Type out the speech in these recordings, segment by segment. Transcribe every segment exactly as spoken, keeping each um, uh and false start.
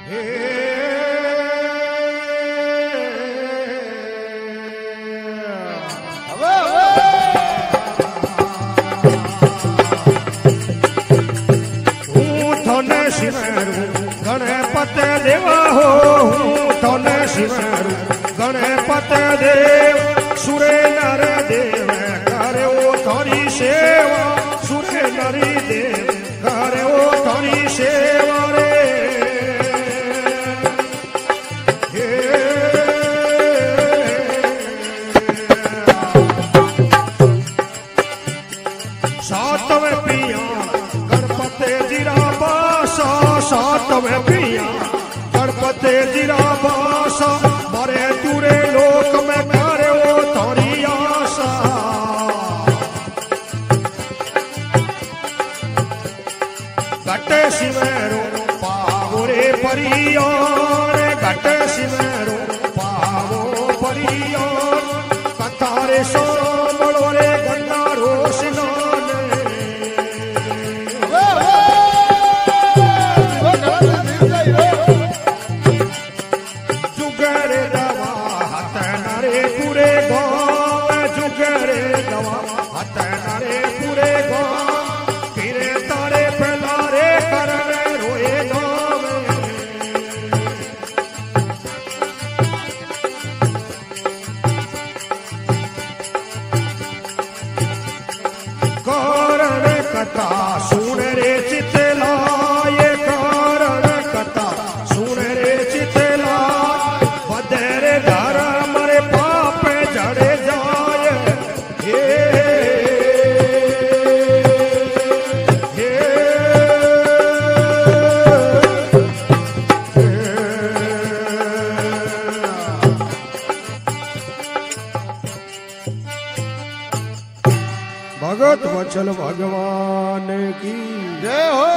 गणपत देवा हो तोने शिवरु गणपत देव सुरे नर देव करे ओ थारी सेवा सुरे नरी देव करे ओ थारी सेवा रे सातवें पिया गणपत जीरा बासा सातवें पिया गणपति जीरा बासा मारे तुरे लोक में करे ओ थारी आशा गटे सिमेरो पावो रे परियार गटे सिमेरो पावो परियार कथा रे सांभळो रे गंगारो स्नान जुगरे दवा हत नरे पूरे गाँव जुगरे दवा हत नरे पूरे गाँव फिरे तारे फैलारे करण रोए गाँव कारण कथा सुन रे चितला ये कारण कथा सुन रे चितला बदरे घर मरे पाप जड़े जाए हे हे भगत वचल भगवान की जय हो।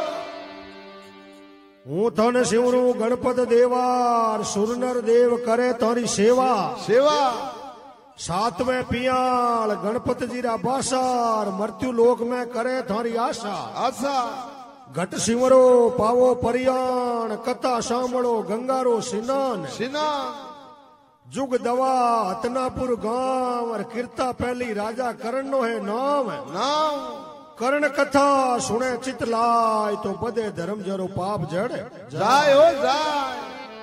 हूँ थने शिवरू गणपत देवार सुरनर देव करे तारी सेवा सेवा सातवें पियाल गणपत जीरा बासार मृत्यु लोक में करे थारी आशा आशा घट सिमरो पावो परियाण कथा सांभळो गंगारो स्नान सिना जुग दवा हतनापुर गांव और कीर्ता पहली राजा करण नो है नाम नाम कर्ण कथा सुने चित लाय तो बदे धर्म जरो पाप जड़ जाय हो जाय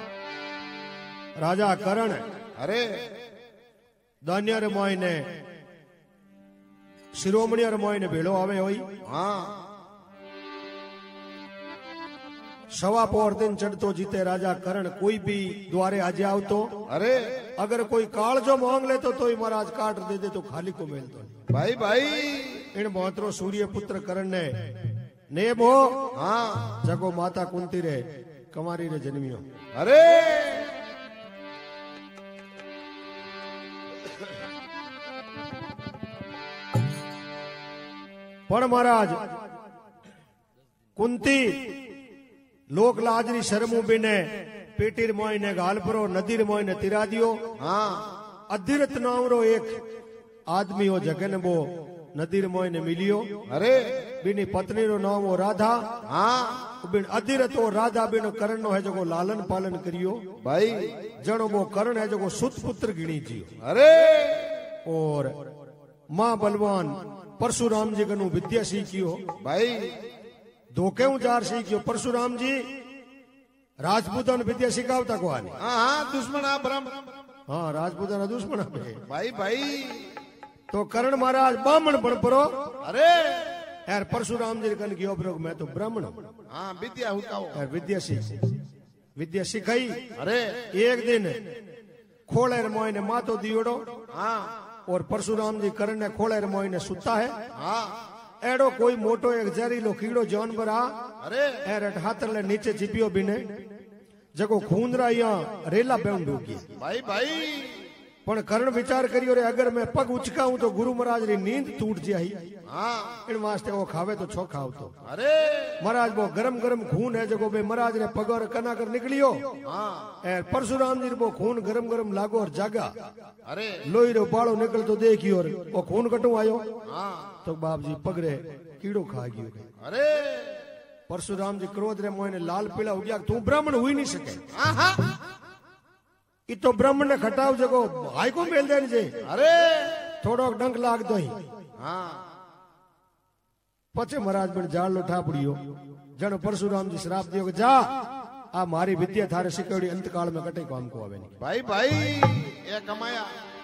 राजा करण अरे दान्यर मोयने शिरोमणि मोयने भेड़ो आवे होई हाँ सवा पोर दिन चढ़तो जीते राजा करण कोई भी द्वारे आजे आवतो अरे अगर कोई काल जो मांग ले तो ही महाराज काट दे दे तो खाली को मिल दो भाई भाई इन बहुतरो सूर्य पुत्र करण ने नेम हो हाँ जगो माता कुंती रे कमारी रे जन्मियो अरे पण महाराज कुंती लोक लाजरी शर्मू बिने पेटीर मोयने गालपरो नदीर मोयने तिरा दियो हाँ अधिरथ नाम रो एक आदमी हो जगन वो नदीर मोयने मिलियो अरे बिनी पत्नी रो नाम हो राधा हाँ बिन अधिरथ हो राधा बिन करण नो है जो लालन पालन करियो भाई जनो वो करण है जो सुत पुत्र गिणी जियो अरे और मां बलवान परशुराम जी कनु विद्या सीखियो भाई धोखे उजार सीखियो परशुराम जी राजपूतन विद्या सिखावता को आने हाँ हाँ दुश्मन आ ब्रह्म हाँ राजपूतन दुश्मन पे भाई भाई तो करण महाराज ब्राह्मण बन परो अरे यार परशुराम जी कन कियो प्रयोग मैं तो ब्राह्मण हाँ विद्या हुकाओ यार विद्या सीख विद्या सिखाई अरे एक दिन खोलेर मोय ने मातो दियोड़ो हाँ और परशुराम जी करण ने खोलेर मोय ने सुता है हाँ एड़ो कोई मोटो एक जहरीलो कीड़ो जानवर आ अरे एर हाथ ले नीचे चिपियो बिने जको खूंदरा या रेला बेउं डूगी भाई भाई पण करण विचार करियो रे अगर मैं पग उचकाऊं तो गुरु महाराज री नींद टूट जाई हाँ इन वास्ते वो खावे तो छो खाव तो अरे महाराज वो गरम गरम खून है जको बे महाराज रे पगोर कना कर निकलियो हाँ एर परशुराम जी वो खून गरम गरम लागो और जागा अरे लोई रो बाड़ो निकल तो देखियो और वो खून कटू आयो हाँ तो बाप जी पगरे कीड़ो खा गयो अरे परशुराम जी क्रोध रे मोहने लाल पीला हो गया, तू ब्राह्मण हुई नहीं सके। हाँ हाँ इ तो ब्राह्मण ने खटाव जगो भाई को मेल देने जे। अरे थोड़ो डंक लाग दो ही। हाँ पचे महाराज बन जाल लो ठापड़ियो जन परशुराम जी श्राप दियो के जा आ मारी विद्या थारे शिकड़ी अंत काल में कटे काम को आवे नहीं। भाई भाई ये कमाया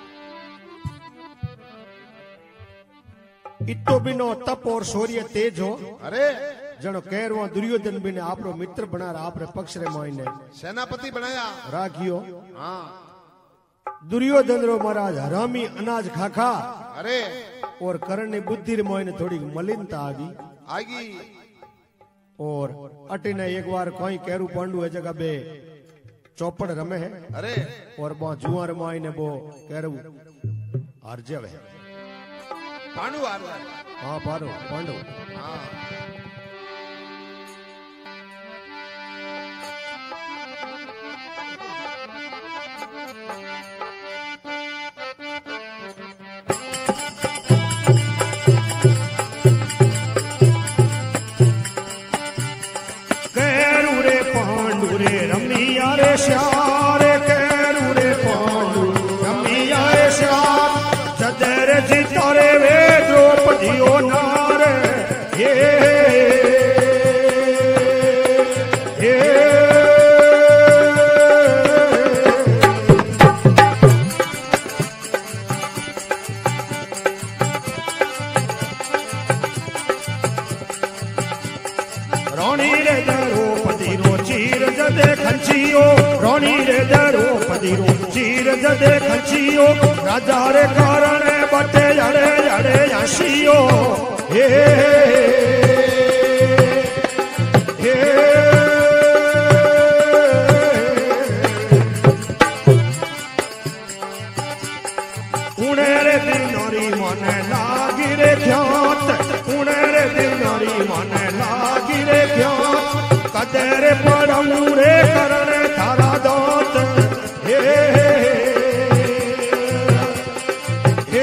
इतो बिनो तप और शौर्य तेज हो। अरे जनो कहरवा दुर्योधन बिने आपरो मित्र बना आपरे पक्ष रे मोइने सेनापति बनाया राखियो। हाँ दुर्योधन रो महाराज हरामी अनाज खाखा। अरे और कर्ण ने बुद्धि रे मोइने थोड़ी मलिनता आ गई आगी और अटिने एक बार कोई कहरु पांडु है जगह बे चौपड़ रमे है। अरे और बो जुआर मोइने बो कहरु अर्जव है। पांडु आ रहा हाँ पारो पांडु। हाँ श्यारे कहरु रे पांडु रमिया श्यार जदर जितारे वे द्रौपदियो नार हे हे रोनी रे द्रौपदी रो चीर जदे खंचियो रोनी रे द्रौपदी रो चीर जदे खंचियो राजा रे कारण बटे जड़े जड़े हसियो हे हे उणे रे दिनोरी मने लागी रे ख्यात उणे रे दिनोरी मने लागी रे ख्यात कदर पड़ू रे करण थारा दात हे हे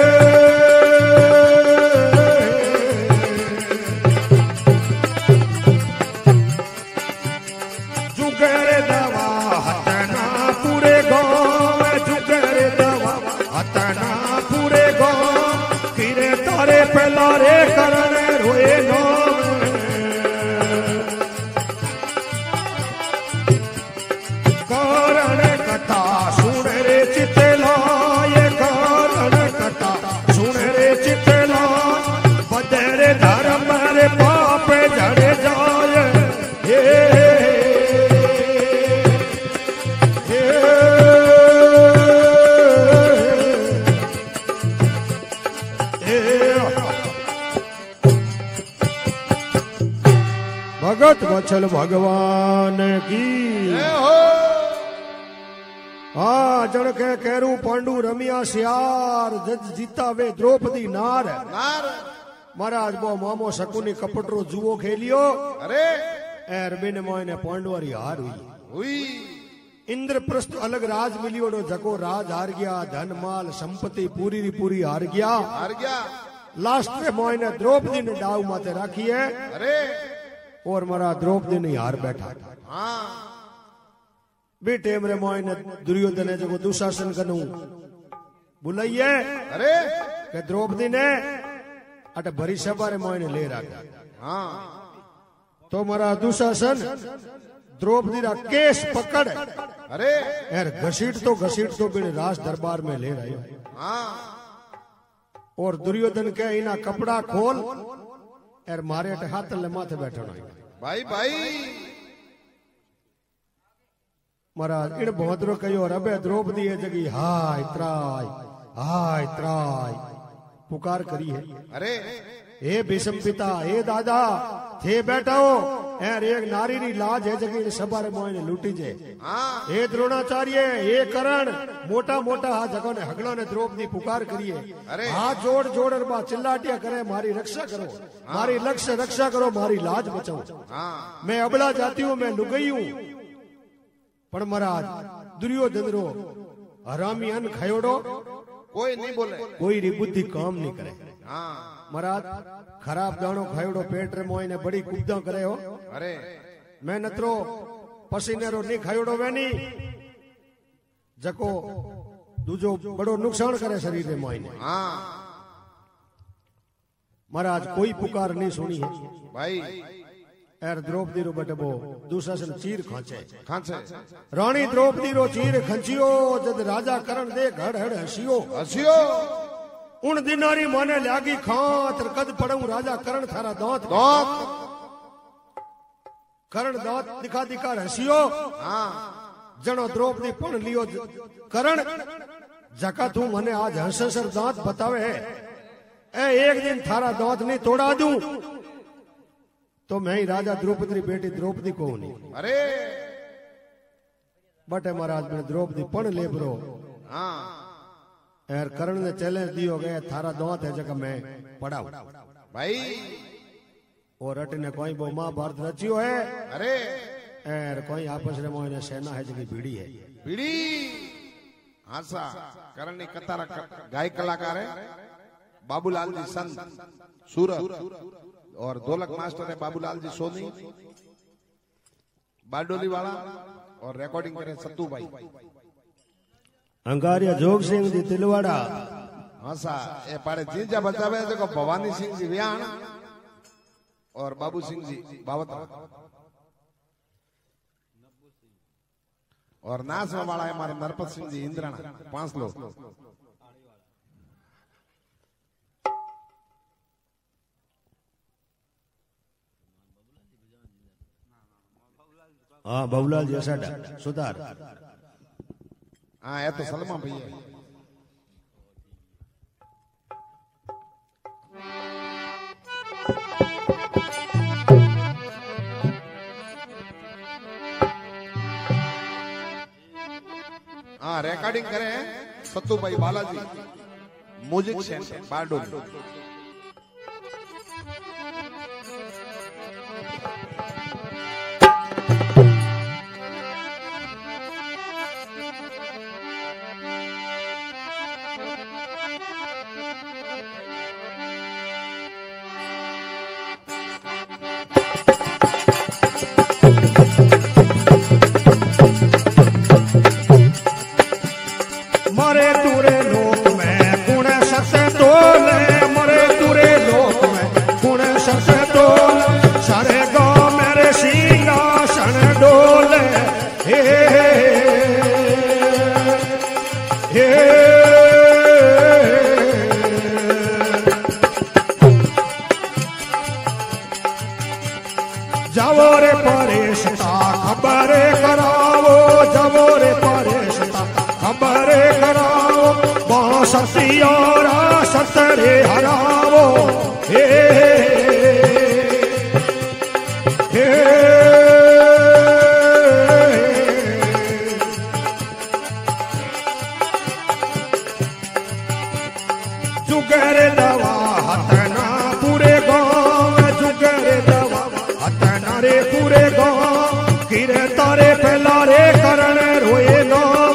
जुगर दवा हतना पूरे गाँव जुगर दवा हतना पूरे गाँव किरे तारे पहला रे करण रोए नाम भगत वत्सल भगवान की। हाँ जन के कहरु पांडु रमिया श्यार जज जीता वे द्रौपदी नार नार महाराज बो मामो शकुनी कपटरो जुओ खेलियो। अरे एर बिन मोयने पांडवारी हार हुई हुई इंद्रप्रस्थ अलग राज मिलियो जको राज हार गया धन माल संपत्ति पूरी री पूरी हार गया हार गया लास्ट में मोयने द्रौपदी ने डाव माते राखी है। अरे और मारा द्रौपदी ने हार बैठा। हाँ बे टेम रे मोयने दुर्योधन ने जो दुशासन कनु बुलाइए। अरे के द्रौपदी ने अटे भरी सभा रे मोयने ले रखा। हाँ तो मारा दुशासन द्रौपदी रा केस पकड़ अरे यार घसीट तो घसीट तो बिन राज दरबार में ले रहे। हाँ और दुर्योधन के इना कपड़ा खोल यार मारे अटे हाथ ले माथे बैठो ना भाई भाई महाराज इन बहुत रो कहो रबे द्रौपदी है जगी हाय त्राय हाय त्राय पुकार करी है। अरे हे भीष्म पिता हे दादा थे बैठाओ यार एक नारी री लाज है जगी सभा रे मोयने लूटी जे। हाँ हे द्रोणाचार्य हे कर्ण मोटा मोटा हा जगो ने हगलो ने द्रौपदी पुकार करिए। अरे हाथ जोड़ जोड़ बा चिल्लाटिया करे मारी रक्षा करो। हाँ। मारी लक्ष्य रक्षा करो मारी लाज बचाओ। हाँ मैं अबला जाती हूँ मैं लुगई हूँ पर महाराज दुर्योधन रो हरामी अन खयोड़ो कोई नहीं बोले कोई री बुद्धि काम नहीं करे। हाँ महाराज खराब दाणो खायोड़ो पेट रे मोई ने बड़ी कुब्दा करे हो। अरे मैं नतरो पसीने रो नहीं खायोड़ो वेनी जको दूजो बड़ो नुकसान करे शरीर रे मोई ने। हाँ महाराज कोई पुकार नहीं सुनी है भाई। एर द्रौपदी रो बटबो दुशासन चीर खांचे खांचे रानी द्रौपदी रो चीर खंचियो जद राजा करण दे घड़ हड़ हसियो हसियो उन दिनारी माने लागी खातर कद पड़ऊ राजा करण थारा दांत दांत करण दांत दिखा दिखा हसियो। हाँ जनो द्रौपदी पण लियो करण जका तू मने आज हंससर दांत बतावे ए एक दिन थारा दांत नहीं तोड़ा दूं तो मैं ही राजा द्रौपदी बेटी द्रौपदी को नहीं। अरे बटे महाराज मैंने द्रौपदी पण ले ब्रो। हाँ एर करण ने चैलेंज दियो गए थारा दांत है जगह मैं पढ़ाऊ भाई। और अट ने कोई बो महाभारत रचियो है। अरे एर कोई आपस रे मोने सेना है जगी भीड़ी है भीड़ी। हासा करण ने कतारा गायक कलाकार है बाबूलाल जी संत सूरत और ढोलक मास्टर है बाबूलाल जी सोनी बारडोली वाला और रिकॉर्डिंग करे सत्तू भाई अंगारिया जोग सिंह जी तिलवाड़ा। हाँ सा ये पाड़े जीजा बचावे देखो भवानी सिंह जी वियाण और बाबू सिंह जी बावता और नाच वाला है हमारे नरपत सिंह जी इंद्राना पांच लोग। हाँ बाबूलाल जी साडा सुधार। हाँ ये तो सलमा भैया। हाँ रिकॉर्डिंग करे हैं सत्तू भाई बालाजी म्यूजिक सेंटर बारडोली। मरे तुरे लोक में गुण सत तोले मरे तुरे लोक में गुण सत तोले सारे गाँव मेरे सिंहासन डोले हे हे जावो रे परेशता खबर करावो जावो रे परेशता खबर कराओ बासतियारा सतरे हरावो हे हे जुगर दवा हतना पूरे गाँव जुगर दवा हतना रे पूरे गाँव गिरे तारे पहला रे करण रोए नाव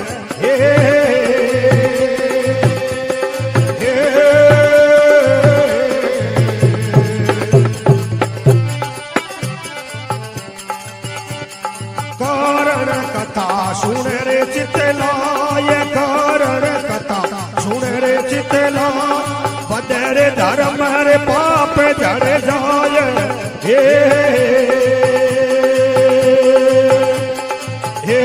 कारण कथा सुन रे चितला ये कारण कथा सुन रे चितला बदरे धर्म रे पाप जड़ जाय हे हे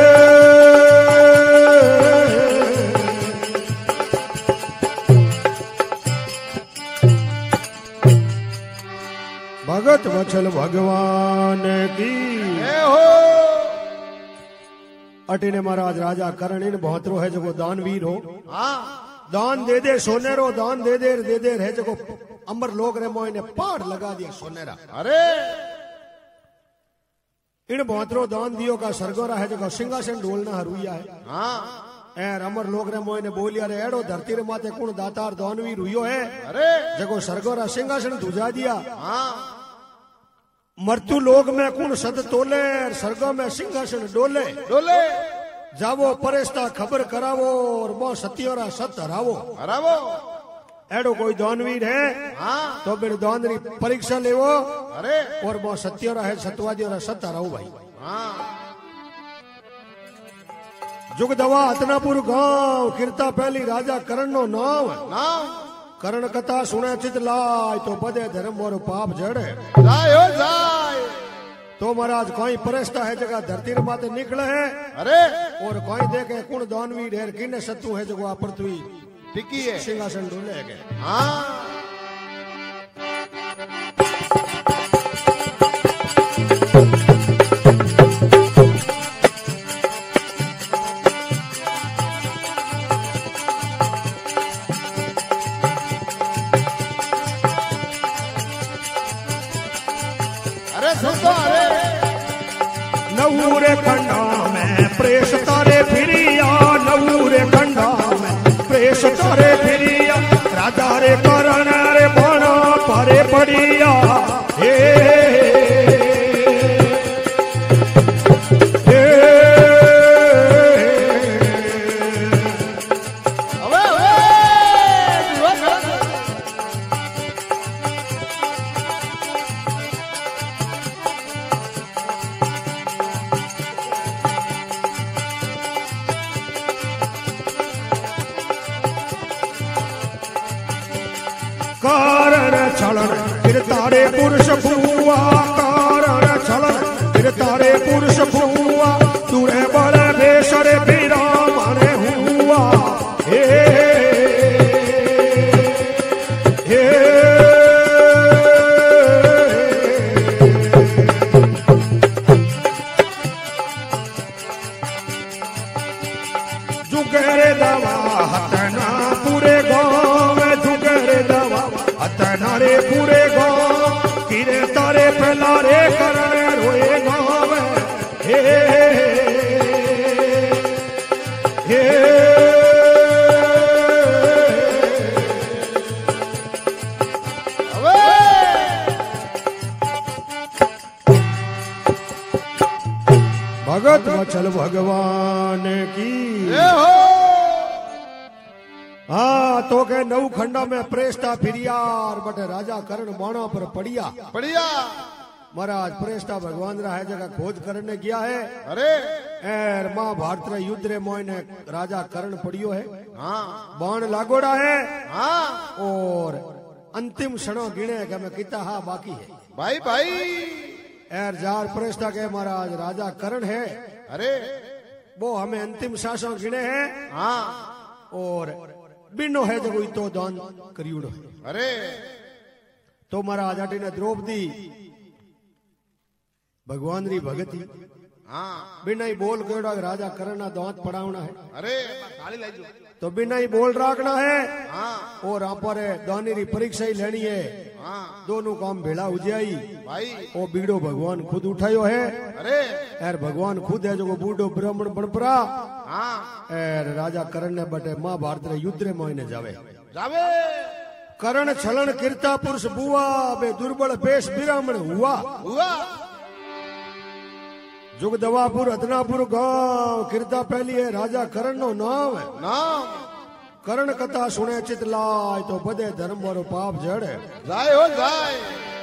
भगत वचल भगवान की अटिने महाराज राजा करण इन बहत्रो है जो दानवीर हो। हाँ दान दे दे सोनेरो दान दे दे दे दे है जो अमर लोग रे मोय ने पाड़ लगा दिया सोनेरा। अरे इन बहत्रो दान दियो का सरगोरा है जो सिंहासन ढोलना हरुया है। हाँ ए अमर लोग रे मोय ने बोलिया रे एड़ो धरती रे माथे कुण दातार दानवीर हुयो है। अरे जगो सरगोरा सिंहासन धुजा दिया। हाँ मृत्यु लोग में कुण सद तोले सरगो में सिंहासन डोले डोले जावो परेस्ता खबर करावो और बो सतियोरा सत हरावो हरावो एडो कोई दानवीर है हाँ तो बिन दानरी परीक्षा लेवो अरे और वो सत्य रहे सत्यवादी और सत्य रहो भाई। हाँ जुग दवा हतनापुर गांव किरता पहली राजा करण नो नाम नाम करण कथा सुने चित लाय तो बदे धर्म और पाप जड़े जाय हो जाय। तो महाराज कोई परस्ता है जगह धरती माते निकले है अरे और कोई देखे कुण दानवीर है किने शत्रु है जगह पृथ्वी टिकी है सिंहासन ढूंढे गए। हाँ अरे सुन तो अरे नवूरे खंडा में प्रेस तारे फिरिया नवूरे खंडा में प्रेस तारे फिरिया राजा रे करण रे बना परे पड़िया हे हे अबे अबे कारण छलन फिर तारे पुरुष भुआ कारण छलन फिर तारे पुरुष भुआ तुरे बड़े बेसरे बीरा माने हुआ हे हे जुगरे दवा हतना पूरे गाँव में जुगरे दवा हतना रे पूरे गाँव किरे तारे पहला रे करने रोए गाँव में हे हे अबे भगत वचल भगवान की ये हो हाँ तो के नौ खंडा में प्रेस्ता फिरियार बटे राजा करण बाणा पर पड़िया बढ़िया महाराज प्रेस्ता भगवान रहा है जगह खोज करने गया है अरे एर महाभारत रे युद्ध रे मोयने राजा करण पड़ियो है हाँ बाण लागोड़ा है हाँ और अंतिम क्षणों गिने के मैं किता हा बाकी है भाई भाई एर जार प्रेस्ता के महाराज राजा करण है अरे वो हमें अंतिम सांसों गिने हैं हाँ और बिनो है जो कोई तो दान करियोड़ो है अरे तो महाराज अटी ने द्रौपदी भगवान री भगती हाँ बिना ही बोल केड़ा राजा करना दांत पड़ावना है अरे थाली लाई जो तो बिना ही बोल राखना है हाँ और यहाँ पर दानी री परीक्षा ही लेनी है हाँ दोनों काम भेड़ा हो जाई भाई ओ बीड़ो भगवान खुद उठायो है अरे एर भगवान खुद है जो बूढ़ो ब्राह्मण बनपरा हाँ एर राजा करण ने बटे महाभारत रे युद्ध रे मोहिने जावे जावे करण छलन कीर्ता पुरुष बुआ बे दुर्बल पेश ब्राह्मण हुआ हुआ जुग दवापुर हतनापुर गांव कीर्ता पहली है राजा करण नो नाम है नाम करण कथा सुने चित लाय तो बदे धर्म और पाप जड़े जाए हो जाए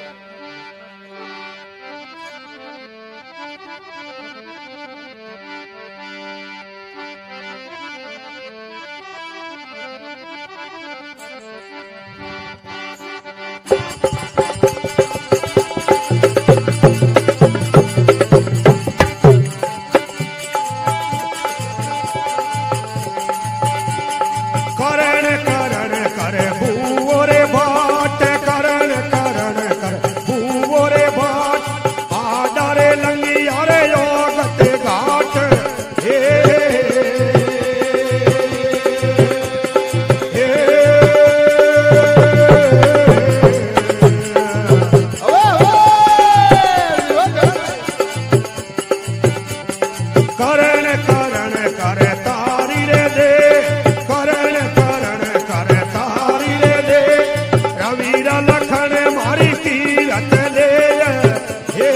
करण करण करे भूवो रे भाट करण करण करे भूवो रे भाट आडरे लंगी अरे योगत घाट हे हे करण करण करे तारी रे दे करण करण करे तारी रे दे रवीरा लखन मारी कीरत ले हे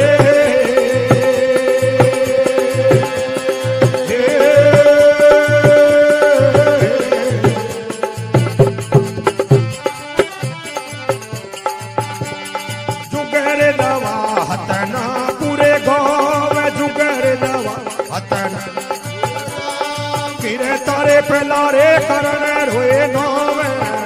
हे तारे पहला रे करण रोए नाम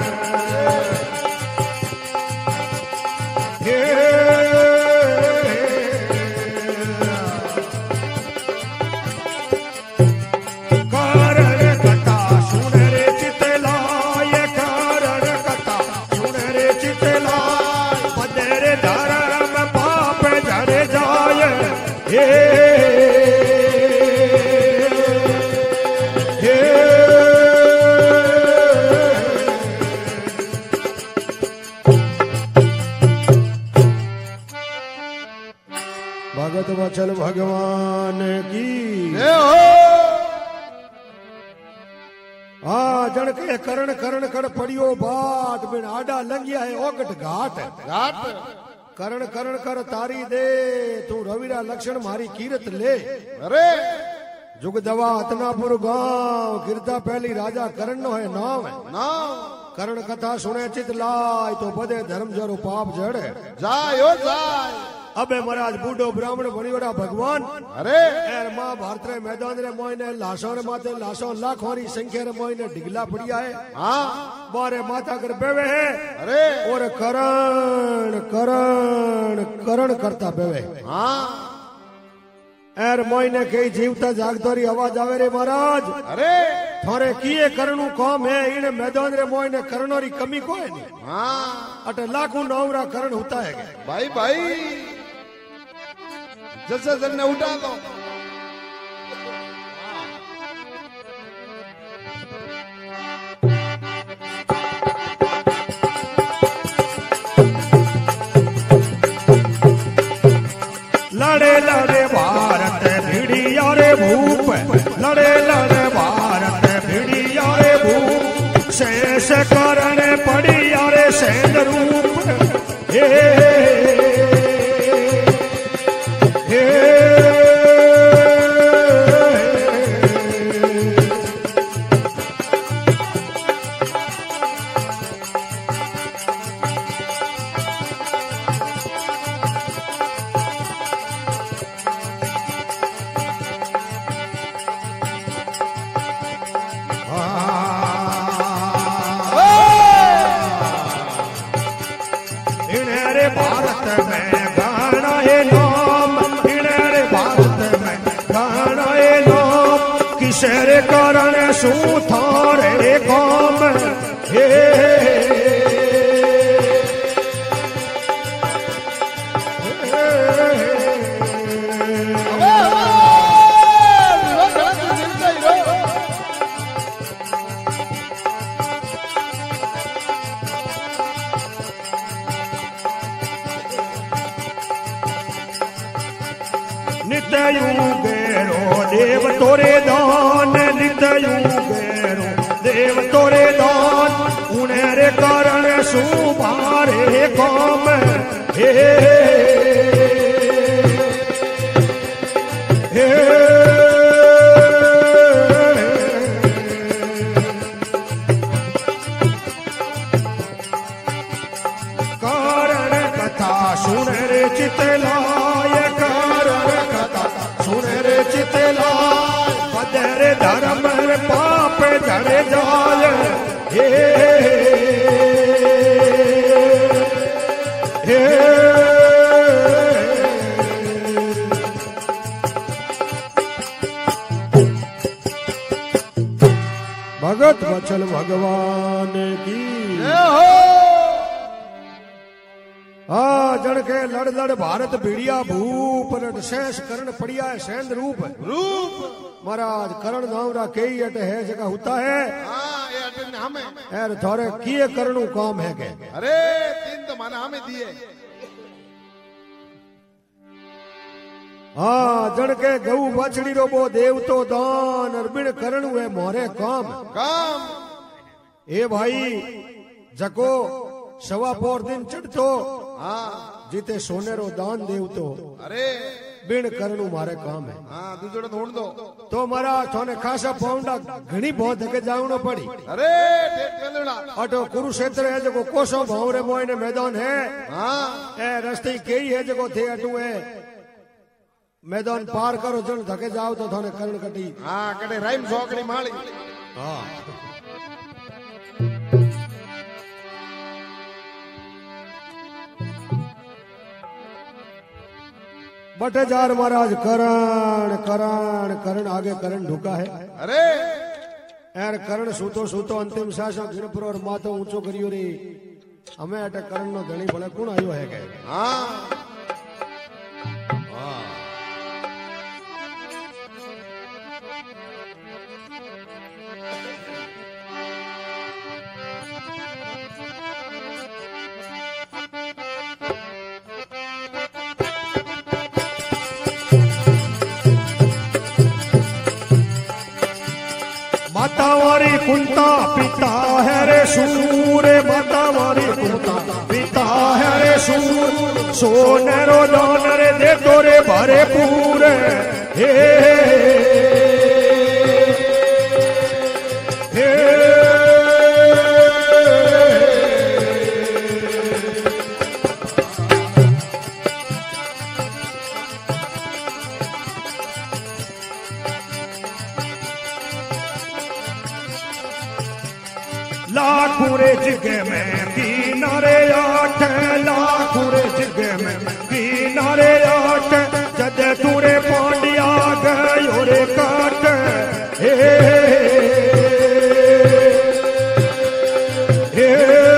कारण कथा सुन रे चितलाय कारण कथा सुन रे चितलाय पदरे धर्म पाप झड़ जाय हे भगत वचल भगवान की हा जण के करण करण कर पड़ियो बात बिन आडा लंगिया है ओगट घाट घाट करण करण कर तारी दे तू रविरा लक्षण मारी कीरत ले अरे जुग दवा अतनापुर गांव गिरदा पहली राजा करण नो है नाम है नाम करण कथा सुने चित लाय तो बदे धर्म जरो पाप जड़े जाय ओ जाय अबे महाराज बूढ़ो ब्राह्मण बड़ीवड़ा भगवान अरे एर मां भारत रे मैदान रे मोइने लाशों रे माते लाशों लाखों री संख्या रे मोइने डिगला पड़िया है हां बारे माता कर बेवे है अरे और करण करण करण करता बेवे हां एर मोइने कई जीवता जागतो री आवाज आवे रे महाराज अरे थारे किए करणु काम है इन मैदान रे मोइने करणो री कमी को है नहीं हां अटे लाखों नौरा करण होता है भाई भाई जैसे जन्ने उठा दो लड़े लड़े भारत भिड़िया रे भूप लड़े लड़े भारत भिड़िया रे भूप शेष करण पड़िया रे सैन रूप हे हे भारत में गाना है नाम रे भारत में गाना है नाम किसर कारण सू थारे काम हे नित्य युगेरो देव तोरे दान नित्य युगेरो देव तोरे दान उन्हें कारण सुभारे काम हे हे कारण कथा सुन रे चितलाय चितला बदर धर्म पाप झड़ जाय हे हे भगत वचल भगवान की आ जन के लड़ लड़ भारत भिड़िया भूप शेष करण पड़िया है सैन रूप रूप महाराज करण नावरा कई अट है जगह होता है हाँ ये अट हमें यार थोड़े किए करणु काम है के अरे तीन तो माने हमें दिए हाँ जन के गऊ बछड़ी रोबो देव तो दान और बिन करणु है मोरे काम काम ए भाई जको सवा पोर दिन चढ़तो हाँ जीते सोने रो दान देव तो अरे बिन करनु मारे काम है हाँ दूसरे ढूंढ दो तो मारा थोने खासा पाउंडा घणी बहुत धके जावनो पड़ी अरे टेक मेलड़ा अटो कुरुक्षेत्र है जो कोसो भावरे मोइने मैदान है हाँ ए रस्ते कई है जो थे अटू है मैदान पार करो जन धके जाओ तो थोने करण कटी हाँ कटे राइम सौकड़ी माली हाँ बटेजार महाराज करण करण करण आगे करण ढुका है। अरे यार करण सूतो सूतो अंतिम श्वास गिरपुर और मातो ऊंचो करियो रे हमें अटे करण नो धणी भले कौन आयो है के हाँ मातावारी कुंता पिता है रे सूर मातावारी कुंता पिता है रे सूर सोने रो दान रे दे तोरे भरे पूरे हे हे लाखुरे जिगे में किनारे आठ लाखुरे जिगे में किनारे आठ जद तुरे पांडिया गयो रे काट हे हे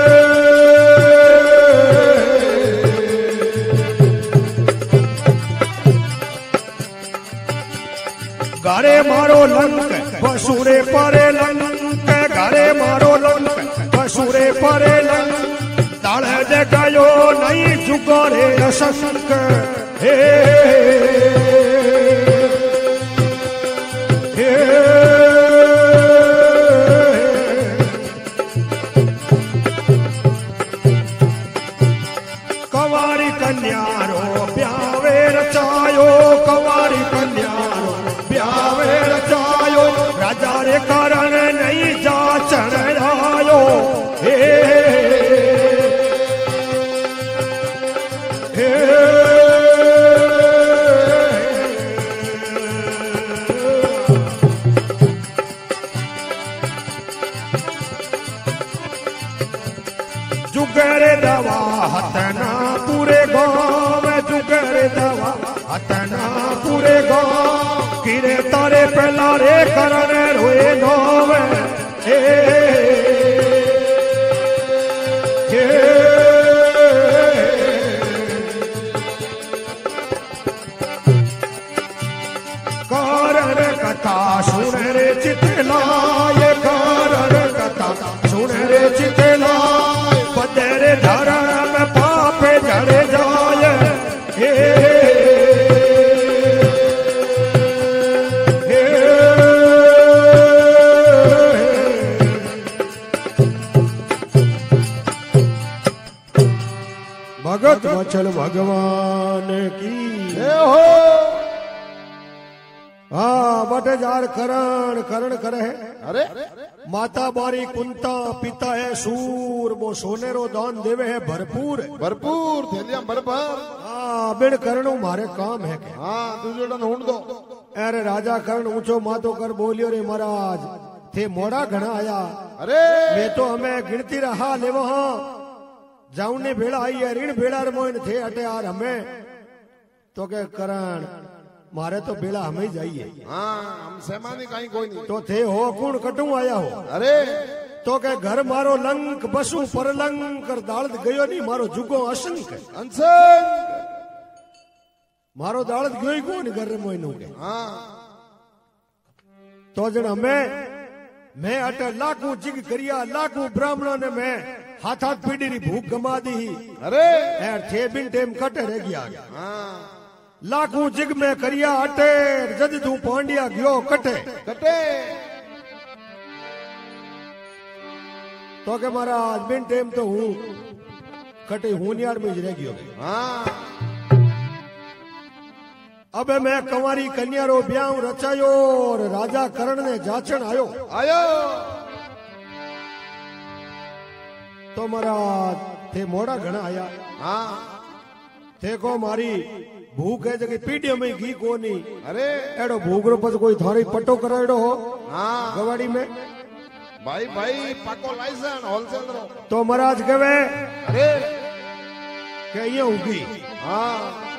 गारे मारो लंक बसुरे परे लंक गारे मारो लंक बसुरे परे लंक ताल दे गयो नहीं जुगारे असंक हे हे कवारी कन्यारो ब्यावे रचायो कवारी कन्यारो ब्यावे रचायो राजा रे कारण नहीं जा चढ़ आयो हे हे जुगरे दवा हतना पूरे गाँव में जुगरे दवा हतना पूरे गाँव किरे तारे पहला रे करण रोए नाव हे हे कारण कथा सुन रे चितलाय कारण कथा सुन रे चितलाय बदरे धर्म पाप जड़े जाय हे भगत वचल भगवान की हो हाँ बटेजार करण करण करे है। अरे माता बारी कुंता पिता है सूर वो सोनेरो दान देवे है भरपूर भरपूर थैलियां भरभर हाँ बिन करणो मारे काम है के हाँ दूसरे ढूंढ दो। अरे राजा करण ऊंचो मातो कर बोलियो रे महाराज थे मोड़ा घना आया अरे मैं तो हमें गिनती रहा ले वहां जाऊने भेड़ा आई है ऋण भेड़ा मोइन थे अटे यार हमें तो के करण मारे तो बेड़ा हमें ही जाइए हाँ हम सहमानी कहीं कोई नहीं तो थे हो कौन कटू आया हो अरे तो के घर मारो लंक बसु पर लंक कर दालत गयो नहीं मारो जुगो असंक अंसन मारो दालत गयो ही कौन घर मोइनो के हाँ तो जन हमें मैं अटे लाखों जिग करिया लाखों ब्राह्मणों ने मैं हाथ हाथ पीड़ी री भूख गमा दी अरे यार थे बिन टेम कटे रह गया हाँ लाखों जिग में करिया अटे जद तू पांडिया गयो कटे कटे तो के महाराज बिन टेम तो हूँ कटे हूनियार में रह गयो हाँ अब मैं कंवारी कन्या रो ब्याह रचायो और राजा करण ने जाचन आयो आयो तो महाराज थे मोड़ा घना आया हाँ थे को मारी भूख है जगह पीढ़ी में घी को नहीं अरे एडो भूख रो पद कोई थारी पट्टो कराएडो हो हाँ गवाड़ी में भाई भाई पाको लाइसेंस होलसेल रो तो महाराज कहे अरे के ये होगी हाँ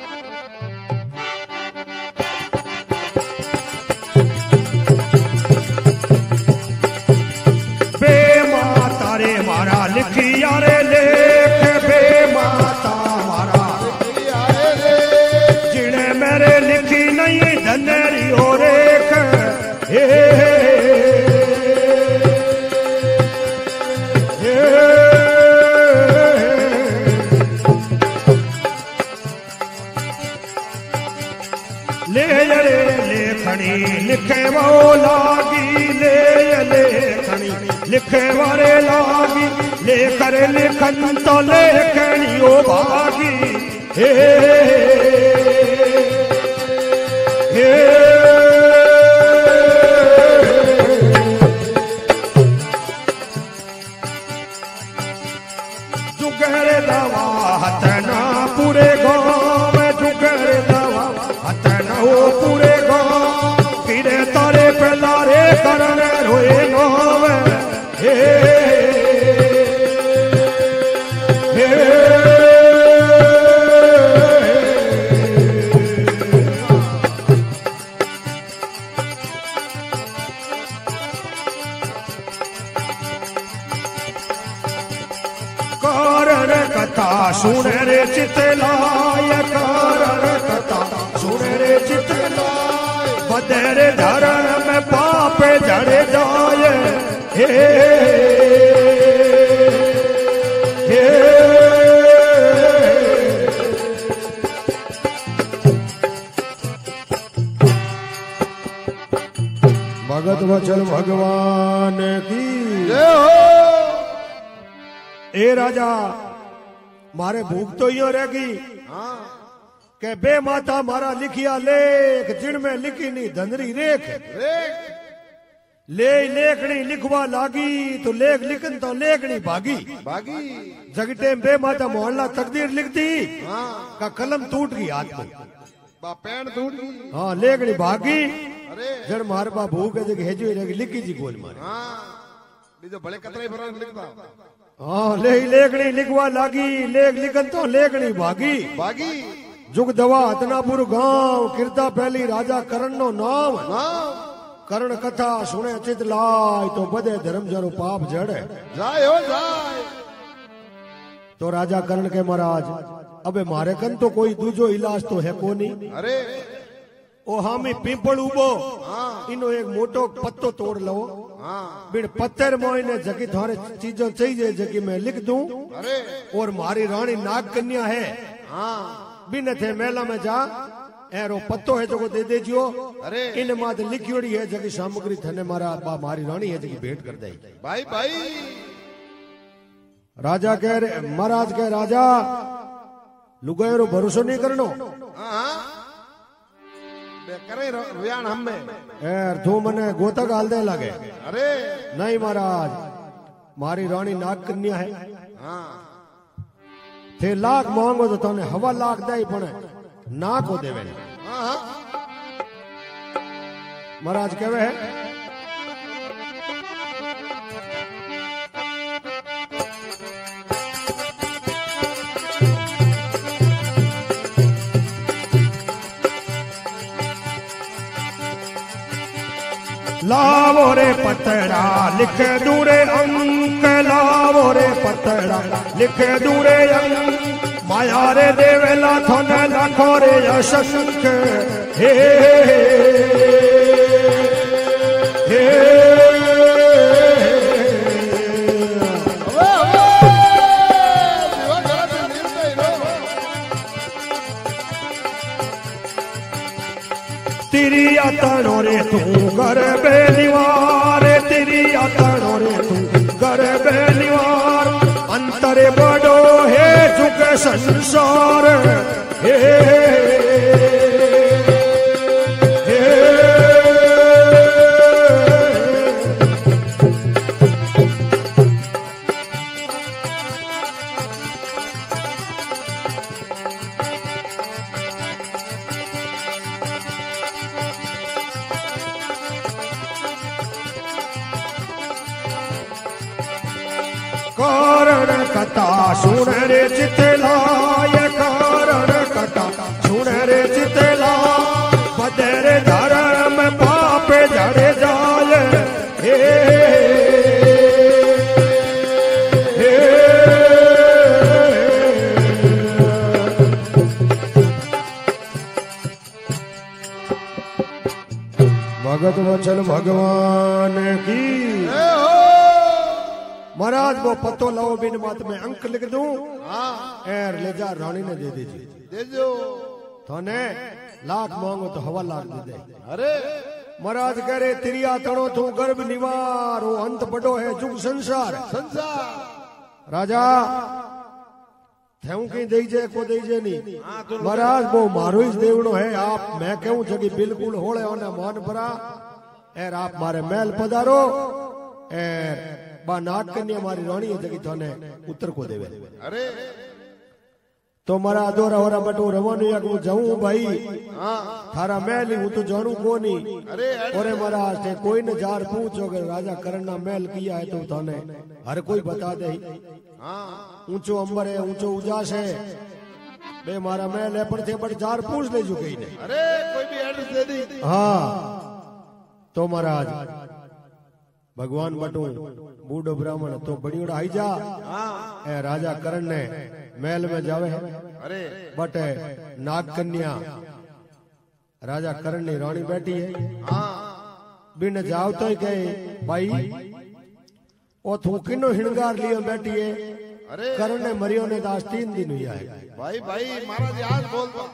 बे माता रे मारा लिखिया रे लेख बे माता मारा लिखिया रे जिने मेरे लिखी नहीं धनेरी हो रेख हे ले रे लेखनी लिखे वो लागी ले लेखनी लिखे वारे लागी ले कर लिखन तो लेखनी ओ भागी हे हे जुगर दवा हतना पूरे गाँव में जुगर दवा हतना हो पूरे गाँव किरे तारे पलारे करण रोए गाँव हे हे कारण कथा सुन रे चितलाय कारण कथा सुन रे चितलाय बदर धरण में पाप जड़ जाए हे हे भगत वचन भगवान की जय हो ए राजा मारे भूख तो यो रहेगी हाँ के बे माता मारा लिखिया लेख जिनमें लिखी नहीं धनरी रेख रे ले लेखनी लिखवा लागी तो लेख लिखन तो लेखनी भागी बागी जगटे बे माता मोहल्ला तकदीर लिख दी हाँ का कलम टूट गई हाथ में बा पैण टूट गई हाँ लेखनी भागी अरे जड़ मार बा भूख है जगह हेजो रहेगी लिखी जी गोल मारे हाँ बीजो भले कतरे पर लिखता हाँ ले लेखनी लिखवा लागी लेख लिखन तो लेखनी भागी बागी जुग दवा हतनापुर गांव किरता पहली राजा करण नो नाम हाँ करण कथा सुने चित लाय तो बदे धर्म जरो पाप जड़े जाए हो जाए तो राजा करण के महाराज अबे मारे कन तो कोई दूजो इलाज तो है कोनी अरे ओ हामी पीपल उबो हाँ इनो एक मोटो पत्तो तोड़ लो हाँ बिन पत्थर मोइने जगी थारे चीजों चाहिए जगी मैं लिख दूं अरे और मारी रानी नाग कन्या है हाँ बिन थे मेला में जा एरो पत्तो है जो को दे देजियो अरे इन मात लिखियोड़ी है जगी सामग्री थने मारा बा मारी रानी है जगी भेंट कर दे भाई भाई राजा कह रहे महाराज कह राजा लुगायरो भरोसो नहीं करनो हाँ बे करे रुयान हम में एर तू मने गोता गाल दे लगे अरे नहीं महाराज मारी रानी नाग कन्या है हाँ थे लाख मांगो तो तने हवा लाख दे पड़े ना को देवे हाँ हाँ महाराज कहवे है लावो रे पतरा लिख दूरे अंक लावो रे पतरा लिख दूरे अंक माया रे देवेला थोन लाखो रे अशंक हे हे तेरी आतनो रे तू घर बेनिवार तेरी आतनो रे तू घर बेनिवार अंतरे बड़ो है झुक संसार हे हे कारण कथा सुन रे चितलाय कारण कथा सुन रे चितला बदर धर्म पाप जड़ जाय हे भगत वचन भगवान की। महाराज वो पतो लाओ बिन बात में अंक लिख दूं एर ले जा रानी ने दे दीजिए दे दो थाने लाख मांगो तो हवा लाख दे दे। अरे महाराज कह रहे तिरिया तड़ो तू गर्भ निवार हो अंत बड़ो है जुग संसार संसार राजा थेऊ कहीं दीजे को दीजे नहीं महाराज वो मारो ही देवड़ो है आप मैं कहूं जगी बिल्कुल होले होने मान परा एर आप मारे महल पधारो एर बा नाग कन्या हमारी रानी है जगी थाने उत्तर को देवे। अरे तो मारा दोरा होरा बटो रवानो या को जाऊं भाई थारा महल ही हूं तो जानू को नहीं। अरे अरे महाराज ते कोई न जार पूछो अगर राजा करना महल किया है तो थाने हर कोई बता दे ऊंचो अंबर है ऊंचो उजास है बे मारा महल है पर थे बट जार पूछ ले चुके ही नहीं। अरे कोई भी एड्रेस दे दी हाँ तो महाराज भगवान बटू बूढ़ो ब्राह्मण तो बड़ी उड़ाई जा ए राजा करण ने महल में जावे अरे बट नाग कन्या राजा करण ने रानी बैठी है बिन जाओ तो ही कहे भाई ओ तू किनो हिणगार लियो बैठी है। अरे करण ने मरियो ने दास तीन दिन हुआ है भाई भाई महाराज आज बोल दो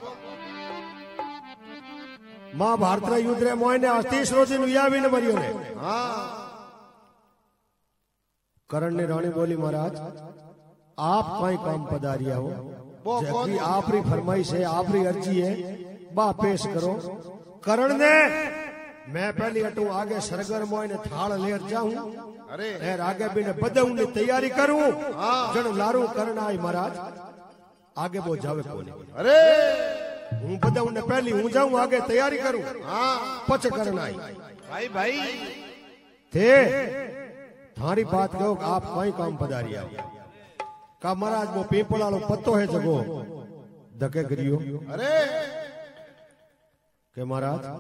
मां भारत युद्ध रे मोय ने आज तीसरो दिन हुआ भी न मरियो ने। हाँ करण ने रानी बोली महाराज आप कई काम पधारिया हो जबकि आपरी फरमाइश है आपरी अर्जी है बा पेश करो। करण ने मैं पहले हटू आगे सरगर मोय ने थाल लेर जाऊं अरे एर आगे भी ने बदऊ ने तैयारी करूं जन लारू करण आई महाराज आगे वो जावे कोनी। अरे हूं बदऊ ने पहली हूं जाऊं आगे तैयारी करूं पच करण आई भाई भाई थे थारी बात कहो आप कई काम पधारिया का महाराज वो पीपल वालो पत्तो है जगो धके करियो। अरे के महाराज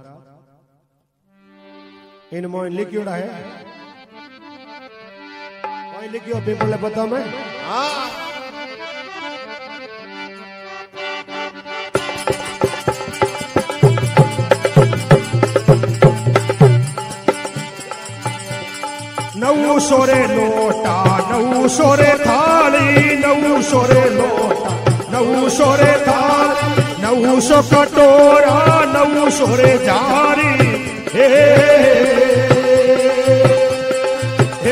इन मोइन लिखियोड़ा है मोइन लिखियो पीपल पता में हाँ नौ सोरे लोटा नौ सोरे थाली नौ सोरे लोटा नौ सोरे थाली नौ सौ कटोरा नौ सोरे जारी हे हे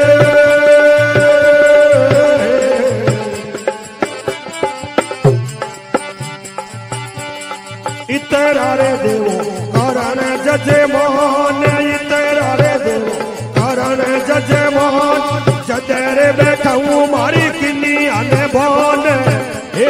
इतरा रे देवो करण जजमान इतरा रे देवो करण जजमान जदरे बैठाऊं मारी किन्नी आने बान हे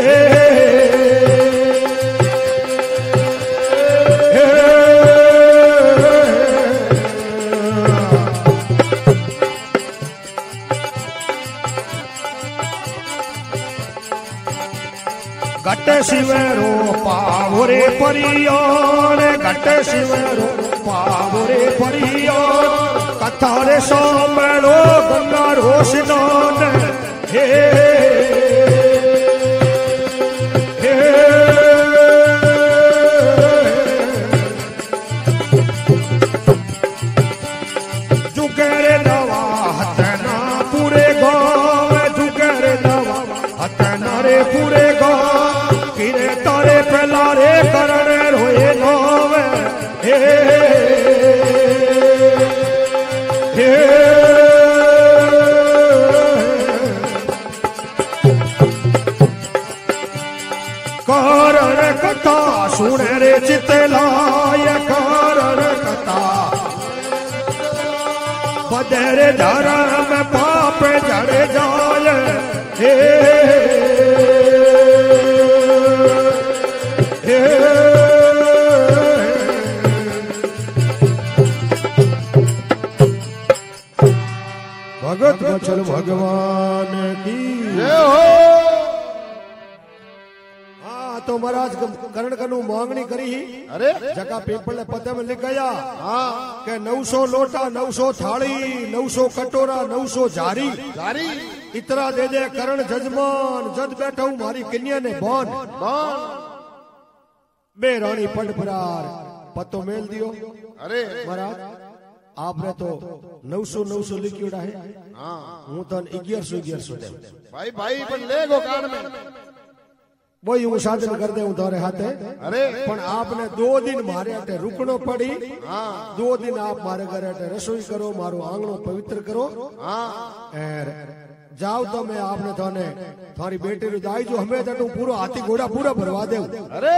घट शिवरो पावरे परियान घट शिवरो पावरे परियान कथारे सामलो गंगा रोशनान हे हे जुगरे नवा हतना पूरे गाँव जुगरे नवा हतना रे पूरे गाँव किरे तारे पलारे करण रोए गाँव हे हे कारण कथा सुन रे चितलाय कारण कथा बदर धर्म पाप जड़ जाय हे हे भगत वचन भगवान की जय हो। हाँ तो महाराज करण कनु मांगनी करी अरे जगह पेपर ने पते में लिख गया हाँ के नौ सौ लोटा नौ सौ थाली नौ सौ कटोरा नौ सौ जारी जारी इतना दे दे करण जजमान जद बैठा हूँ मारी कन्या ने बौन बे रानी पंडपरार पतो मेल दियो। अरे महाराज आपने तो नौ सौ नौ सौ लिखियोड़ा है हाँ हूँ तो ग्यारह सौ ग्यारह सौ दे भाई भाई पण ले गो कान में वही हूँ साधन कर दे तारे हाथे। अरे पण आपने दो दिन मारे अटे रुकनो पड़ी हाँ दो दिन आप मारे घर अटे रसोई करो मारो आंगणो पवित्र करो हाँ एर जाओ तो मैं आपने थाने थारी बेटी री दाई जो हमें तू पूरा हाथी घोड़ा पूरा भरवा दे अरे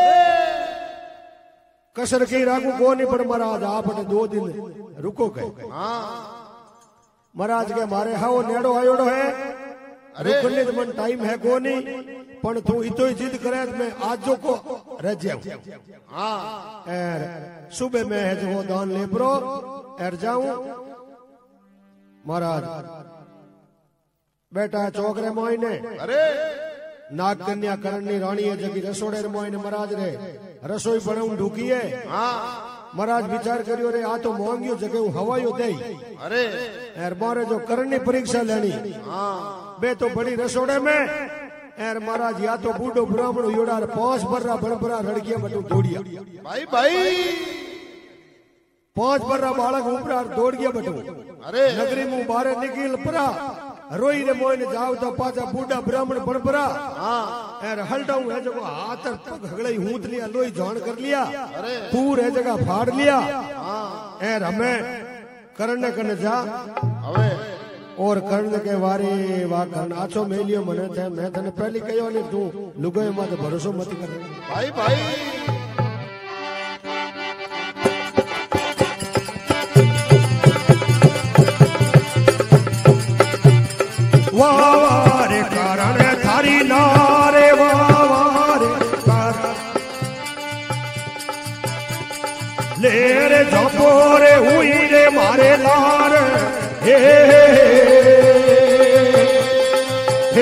कसर की रागू को नहीं पर महाराज आप अटे दो दिन रुको गए हाँ महाराज के मारे हाओ नेड़ो आयोड़ो है रुकने तो मन टाइम है को नहीं पण तू इतो ही जिद करे तो मैं आज जो को रह जाऊं हाँ एर सुबह में है जो दान ले प्रो एर जाऊं महाराज बेटा चौकरे मोइने अरे नाग कन्या करणी रानी है जगी रसोड़े मोइने महाराज रे रसोई बनाऊं ढूकी है हाँ महाराज विचार करियो रे आ तो मांगियो जगह हवायो दे अरे एर बारे जो करणी परीक्षा लेनी हाँ बे तो बड़ी रसोड़े में एर महाराज या तो बूढ़ो ब्राह्मण योड़ा पांच बर्रा बड़बड़ा लड़कियां बटू दौड़िया भाई भाई पांच बर्रा बालक ऊपरा दौड़ गया बटू अरे नगरी मुंह बारे निकल परा रोई रे मोइन जाओ तो पाचा बूढ़ा ब्राह्मण बड़बड़ा हाँ एर हल्टाऊ है जगह हाथ पग हगड़ई हूत लिया लोई जान कर लिया पूर है जगह फाड़ लिया एर हमें करने करने जा अबे और कर्ण के वारे वा कर्ण आछो मेलियो मने थे मैं तने पहली कहियो ने तू लुगाई मत भरोसो मत कर भाई भाई वाह वाह रे करण थारी नारे वाह वाह रे करण ले रे झोपो रे हुई रे मारे लार हे हे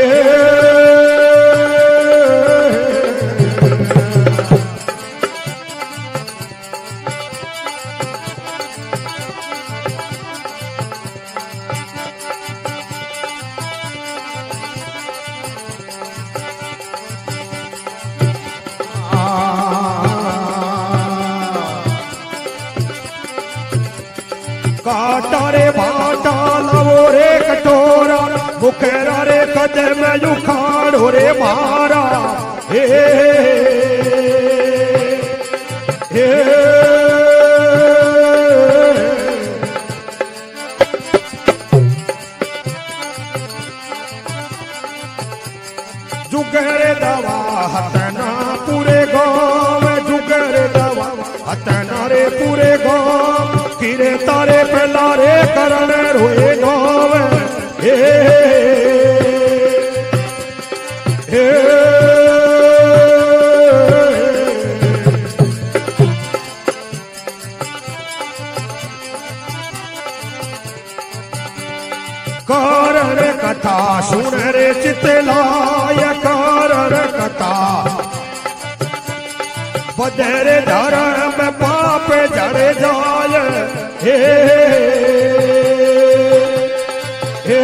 काटा रे भाटा लवो रे कटोरा मुखेरा रे कदम उखाड़ो रे मारा हे हे जुगरे दवा हतना पूरे गाँव जुगरे दवा हतना रे पूरे गाँव किरे तारे पहला रे करण रोए गाँव हे हे कारण कथा सुन रे चितलाय कारण कथा बदरे धर्म पाप जड़े जाय हे हे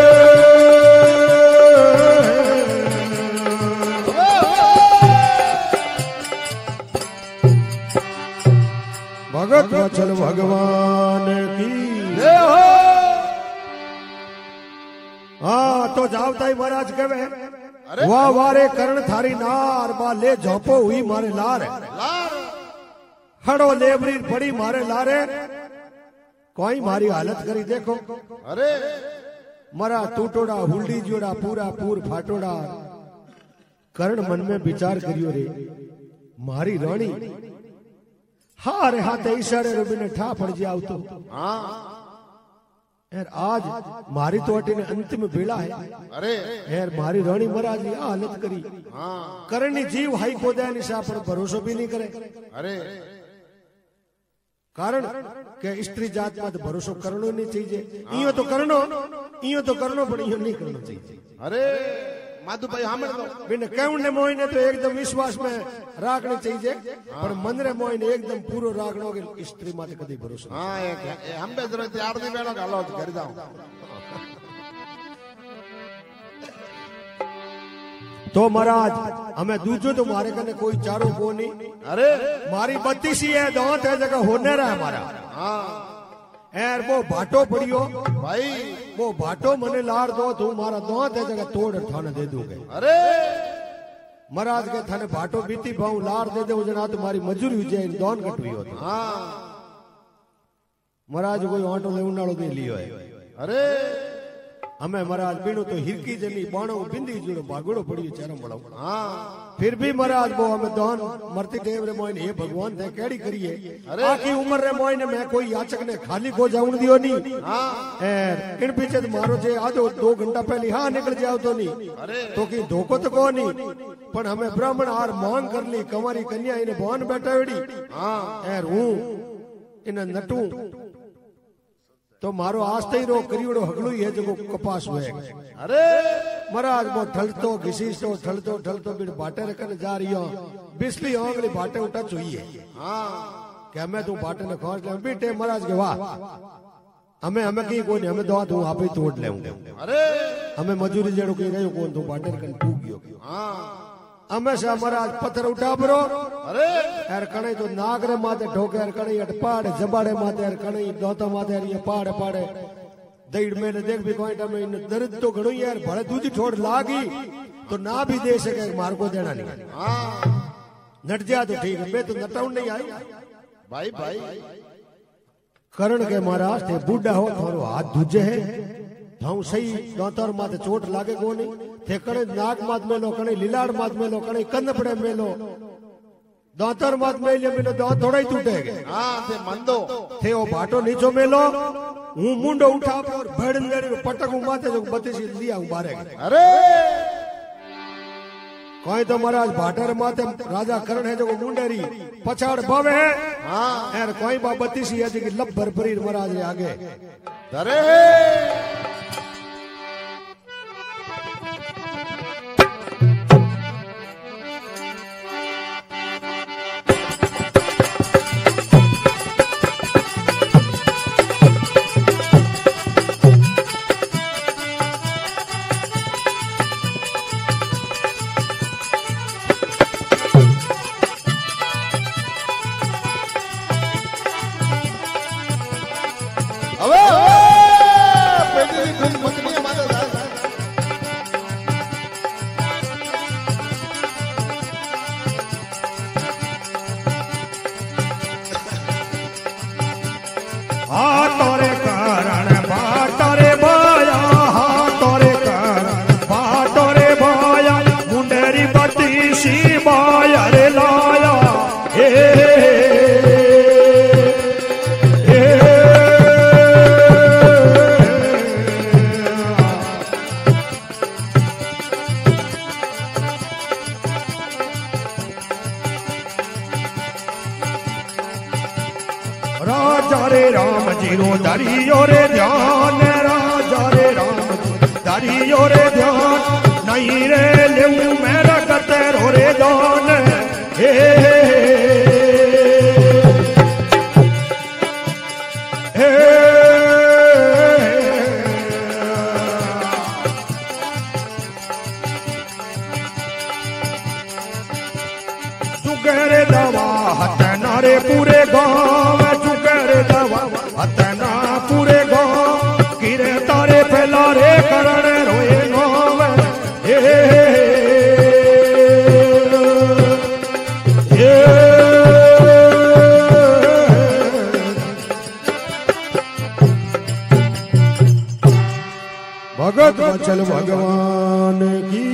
भगत वचन भगवान की जय हो। हाँ तो जाओ ताई महाराज कहे अरे वाह वारे करण थारी नार बा ले झोपो हुई मारे लार लार हड़ो लेबरी बड़ी मारे लारे कोई मारी हालत करी देखो अरे मरा टूटोड़ा हुल्डी जोड़ा पूरा पूर फाटोड़ा कर्ण मन में विचार करियो रे मारी रानी हारे हाथे इशारे रूबीने ठा पड़ जाओ तो हाँ यार आज मारी तो अटी ने अंतिम बेड़ा है अरे यार मारी रानी महाराज ने हालत करी हाँ करनी जीव हाई को दया निशा पर भरोसा भी नहीं करे अरे कारण के स्त्री जात मत भरोसा करनो नहीं चाहिए इयो तो करनो इयो तो करनो पड़े, इयो नहीं करना चाहिए। अरे माधु भाई हामण दो बिन कहने मोइने तो एकदम विश्वास में राखनी चाहिए, पर मंदरे मोइने एकदम पूरो राखनो के स्त्री माते कदी भरोसा। हां एक हम बे जरा तैयार नहीं बेनो गालो कर जाओ। तो महाराज हमें दूजो तो मारे कने कोई चारो को नहीं। अरे मारी बत्तीस ही है, दांत है जगह होने रहा हमारा। हां यार वो भाटो पड़ियो भाई, वो भाटो मने लार दो तू मारा दांत है जगह तोड़ थाने दे दूंगे। अरे महाराज के थाने भाटो बीती भाऊ लार दे दे जना तुम्हारी मजूरी हुई दोन कटवी हो। हां महाराज कोई ऑटो ले उनालो दे लियो है। अरे हमें महाराज बीणो तो हिरकी जमी बाणो बिंदी जुड़ो भागड़ो पड़ी चरम बड़ो। हां फिर भी महाराज वो हमें दान मरती टेम रे मोइन हे भगवान थे केड़ी करिए। आखी उम्र रे मोइन मैं कोई याचक ने खाली को जाउन दियो नहीं। हां ए इन पीछे मारो जे आधो दो घंटा पहले हां निकल जाओ तो नहीं। अरे तो की धोखो तो को नहीं, पण हमें ब्राह्मण हार मांग कर ली कमारी कन्या इने भवन बैठावड़ी। हां एर हूं इन नटू तो मारो आस्ते ही रो करियोड़ो हगलू ही है जो कपास हुए। अरे महाराज वो ढलतो घिसीतो ढलतो ढलतो बिन बाटे रखने जा रही हो बिस्ली आंगली बाटे उठा चाहिए। हां क्या मैं तू बाटे ने खोज ले बेटे महाराज के वाह हमें हमें की कोई नहीं, हमें दवा तू आप ही तोड़ लेंगे। अरे हमें मजूरी जड़ो की रही कौन तू बाटे रखने टूक गयो। हां हमेशा महाराज पत्थर उठा बरो। अरे यार कणे तो नागरे माथे ठोके यार कणे अट पाड़ जबाड़े माथे यार कणे दोता माथे यार ये पाड़ पाड़े दईड़ में देख भी कोई टाइम इन दर्द तो घणो यार भले दूजी ठोड़ लागी तो ना भी दे सके मार को देना नहीं। हां नट जा तो ठीक है, मैं तो नटाउन नहीं आई भाई भाई करण के महाराज थे बूढ़ा हो थारो हाथ दूजे है थाऊ सही दांतर माथे चोट लागे को नहीं थे कणे नाक माथ में लो कणे लीलाड़ माथ में लो कणे कन्नपड़े में लो दांतर माथ में ले में दांत थोड़ा ही टूटेगे। हां ते मंदो थे वो भाटो नीचो में लो हूं मुंडो उठा और भड़ंदड़ी पटक माथे जो बत्तीसी लिया उबारे। अरे कोई तो महाराज भाटर माथे राजा करण है जो मुंडेरी पछाड़ बावे। हां यार कोई बा बत्तीसी है जी लब भरभरी महाराज रे आगे। अरे राजा रे राम जीरो धरियो रे ध्यान राजा रे राम धरियो रे ध्यान नहीं रे लेऊ मेरा कतेरो रे दान हे हे जुगरे दवा हथ नारे पूरे गाँव हतना पूरे गाँव गिरे तारे फैला रे करण रोए गाँव हे हे भगत वचल भगवान की।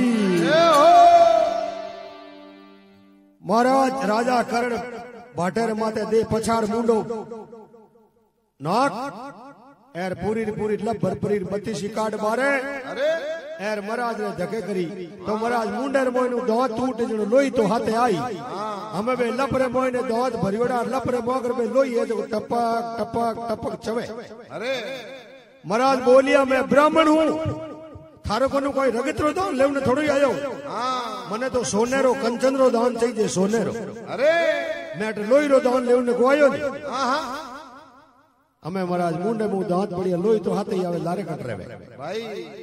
महाराज राजा करण भाटेर माथे दे पछाड़ मुंडो नाक एर पूरी पूरी लब भरपरी बत्तीसी काट मारे। अरे एर महाराज ने धके करी तो महाराज मुंडर मोइन दांत टूट जणो लोई तो हाथे आई। हमें बे लपरे मोइन दांत भरियोड़ा लपरे मोगर में लोई है जो टपक टपक टपक चवे। अरे महाराज बोलिया मैं ब्राह्मण हूँ थारो को कोई रगतरो दान लेवने थोड़ो ही आयो मने तो सोनेरो कंचनरो दान चाहिए सोनेरो अरे मैं लोही रो दान लेवने को आयो नहीं हमें महाराज मुंडे मुंह दांत बढ़िया लोही तो हाथे ही आवे लारे कट रहे भाई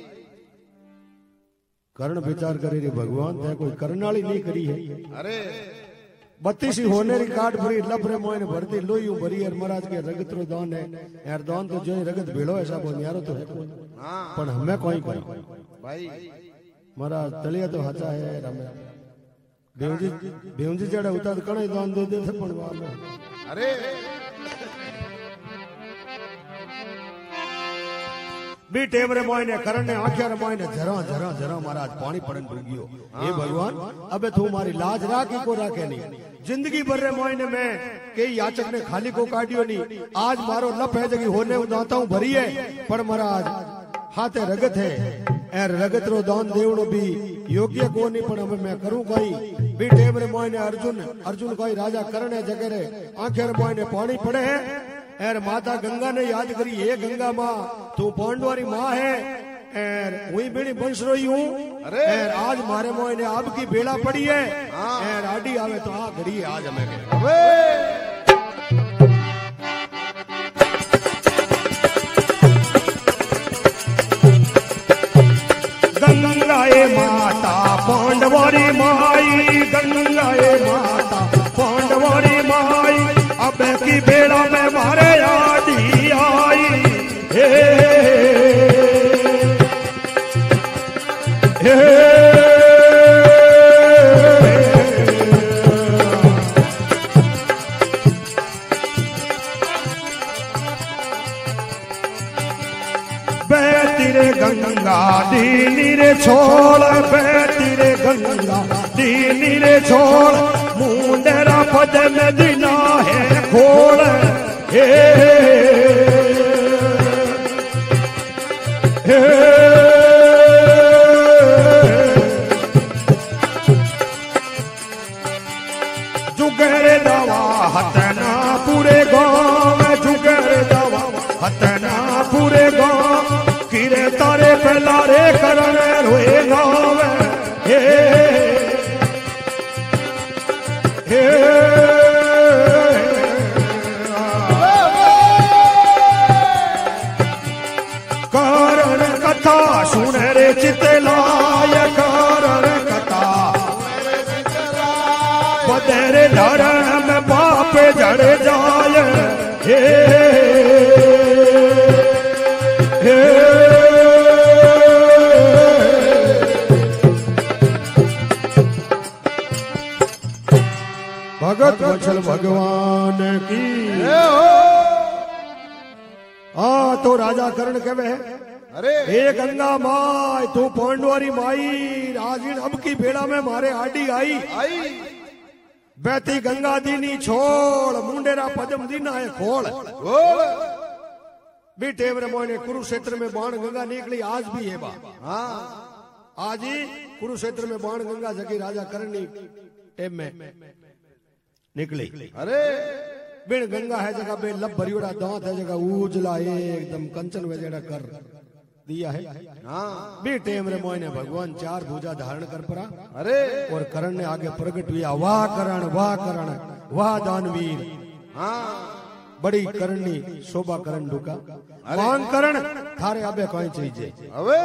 कर्ण विचार करे रे भगवान ते कोई करनाली नहीं करी है अरे बत्तीसी होने री काट भरी लफरे मोइन भरती लोही भरी और महाराज के रगतरो दान है यार दान तो जो रगत भेड़ो ऐसा बोल यारो तो है पर हमें कोई करो भाई महाराज तलिया तो हचा है रमे बेवजी बेवजी जड़ा उतार कणे दान दे दे थे पण वाले अरे बी टेमरे मोइने करने आंखिया रे मोइने जरा जरा जरा महाराज पानी पड़न डूगियो हे भगवान अबे तू मारी लाज राखी को राखे नहीं जिंदगी भर रे मोइने में कई याचक ने खाली को काटियो नहीं आज मारो लप है जगी होने दाता हूं भरी है पर महाराज हाथे रगत है एर रगत रो दान देवणो भी योग्य को नहीं पण हमें मैं करूं कई बी टेमरे मोइने अर्जुन अर्जुन कोई राजा करने जगे रे आंखिया रे मोइने पानी पड़े है एर माता गंगा ने याद करी हे गंगा माँ तू पांडवारी माँ है एर वही बेड़ी बंश रही हूँ एर आज मारे मोह ने आपकी बेड़ा पड़ी है एर आडी आवे तो आ घड़ी आज हमें गंगाए माता पांडवारी माई गंगाए माता पांडवारी माई अब की बेड़ा में मारे आडी आई हे हे बेतिरे गंगा दीनी रे छोड़ बेतिरे गंगा दीनी रे छोड़ मुंडेरा पद में दिना है खोल हे हे जुगरे दवा हतना पूरे गाँव में जुगरे दवा हतना पूरे गाँव किरे तारे पहलारे करण रोए गाँव हे हे कारण कथा सुन रे चितलाय कारण कथा बदरे धरण में बाप जड़ जाय हे हे भगत वत्सल भगवान की आ तो राजा कर्ण कहे अरे हे गंगा माई तू पांडवारी माई राजिन अब की बेड़ा में मारे आडी आई आई बैती गंगा दीनी छोड़ मुंडेरा पदम दीना है खोल भी टेमरे मोने कुरुक्षेत्र में बाण गंगा निकली आज भी है बा हाँ आज ही कुरुक्षेत्र में बाण गंगा जगी राजा करनी टेम में निकली अरे बिन गंगा है जगह बे लब भरियोड़ा दांत है जगह उजला एकदम कंचन वजेड़ा कर दिया है हाँ बे टेम रे मोने भगवान चार भुजा धारण कर परा अरे और कर्ण ने आगे प्रकट हुआ वाह कर्ण वाह कर्ण वाह दानवीर हाँ बड़ी करनी शोभा करण ढुका मांग करण थारे आबे कोई चीज अबे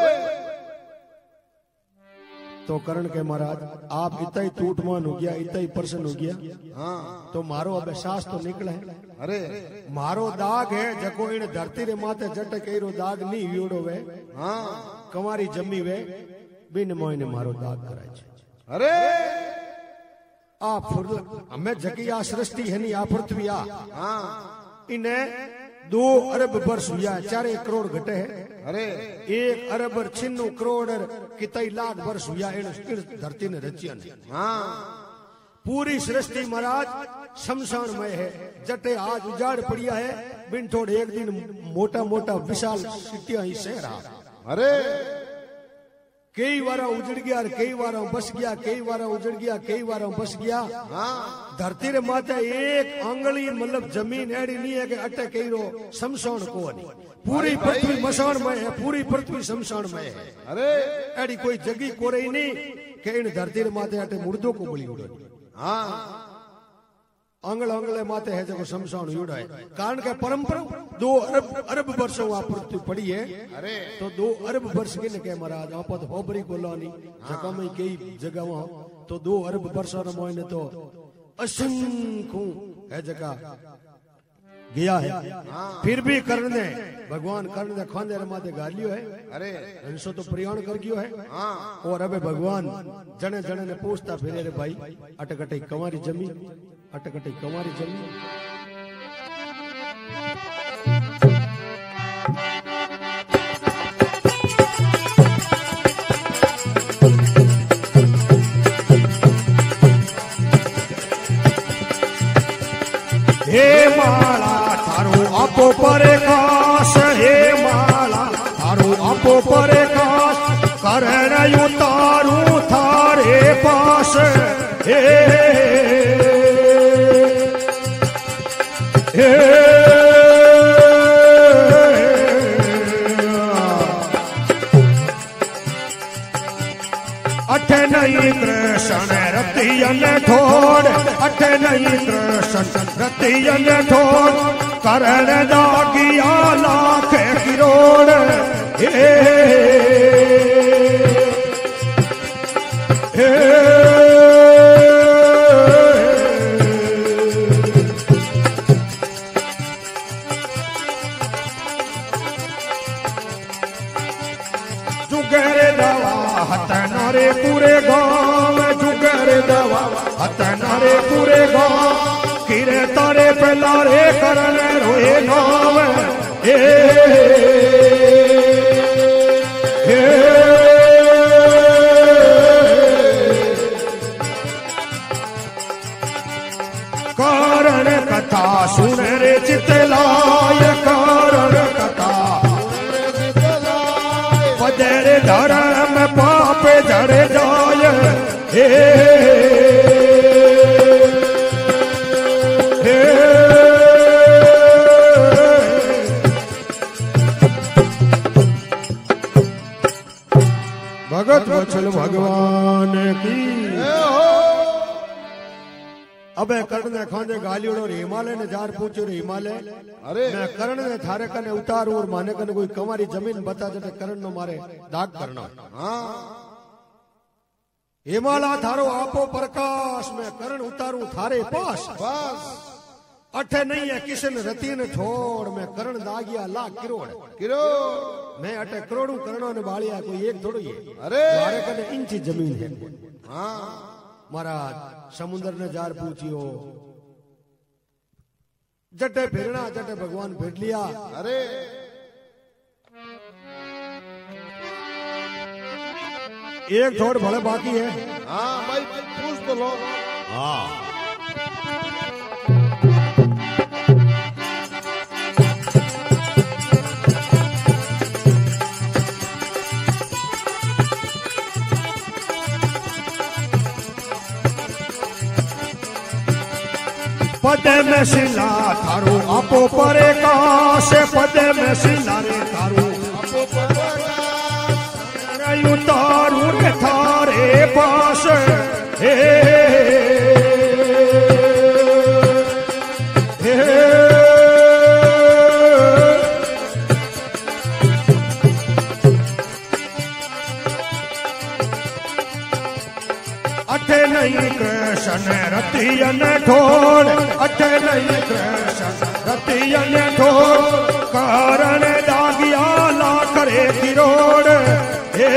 तो करण के महाराज आप इतना ही टूटमान हो गया इतना ही प्रसन्न हो गया हाँ तो मारो अबे सांस तो निकले है अरे मारो दाग है जको इन धरती रे माथे जट केरो दाग नहीं वियोड़ो वे हाँ कमारी जमी वे बिन मोइने मारो दाग कराय छे अरे आ फुरल हमें जकी आ सृष्टि है नी आ पृथ्वी आ हाँ इने दो अरब वर्ष हुआ चारे करोड़ घटे है अरे एक अरब छिन्नु करोड़ कितई लाख वर्ष हुआ इन धरती ने रचिया ने हाँ पूरी सृष्टि महाराज शमशानमय है जटे आज उजाड़ पड़िया है बिन थोड़े एक दिन मोटा मोटा विशाल सिटिया ही सह रहा अरे कई बार उजड़ गया कई बार बस गया कई बार उजड़ गया कई बार बस गया हाँ धरती रे माथे एक आंगली मतलब जमीन एड़ी नहीं है कि अटे कई रो शमशान को नहीं पूरी पृथ्वी मशानमय है, पूरी पृथ्वी शमशानमय है। अरे एडी कोई जगी कोरे नहीं के इन धरती माथे अटे मुर्दों को बलि उड़े। हाँ आंगल आंगले माथे है जो शमशान उड़ाए। कारण के परंपरा दो अरब अरब वर्षों आ पृथ्वी पड़ी है। अरे तो दो अरब वर्ष के के महाराज आप तो होबरी कोलानी जगह में कई जगह वहां तो दो अरब वर्षों न मोने तो असंख्य है जगह गया है। फिर भी कर्ण ने भगवान कर्ण ने खाने माथे गालियो है। अरे हंसो तो प्रयाण कर गयो है। हाँ और अबे भगवान जने जने ने पूछता फिरे रे भाई अटकटे कमारी जमी अटकटे कमारी जमी। हे माला थारो आपो प्रकाश हे माला थारो आपो प्रकाश करण उतारू थारे पास हे हे अठ नहीं कृष्ण रतियन ठोड़ अठ नहीं कृष्ण रतियन ठोड़ करण दागिया लाख किरोड़ हे हे जुगर दवा हत नारे पूरे गांव जुगर दवा हत नारे पूरे गांव किरे तारे पलारे करण रोए नाम हे हे कारण कथा सुन रे चितलाय कारण कथा पदर धर्म पाप जड़ जाय हे हे भगत वत्सल भगवान की। अबे कर्ण ने खाने गालियों और हिमालय ने जार पूछो रे हिमालय अरे मैं कर्ण ने थारे कने उतारू और माने कने कोई कमारी जमीन बता जटे कर्ण नो मारे दाग करना। हाँ हिमालय थारो आपो प्रकाश में कर्ण उतारू थारे पास बस अठे नहीं है किशन रति ने छोड़ मैं कर्ण दागिया लाख करोड़ किरो मैं अटे करोड़ों करणों ने बालिया कोई एक थोड़ी है। अरे मारे कने इंची जमीन है। हाँ महाराज समुद्र ने जार पूछियो जटे फिरना जटे भगवान भेट लिया। अरे एक छोड़ भले बाकी है। हाँ भाई पूछ तो लो। हाँ पद में शिला थारू आपो प्रकाश पद में शिला रे थारू उतारू रे थारे पास हे हे अठे नहीं कृष्ण रतियन ठोड़ अठे नहीं कृष्ण रतियन ठोड़ कारण दागिया ला करे किरोड़ हे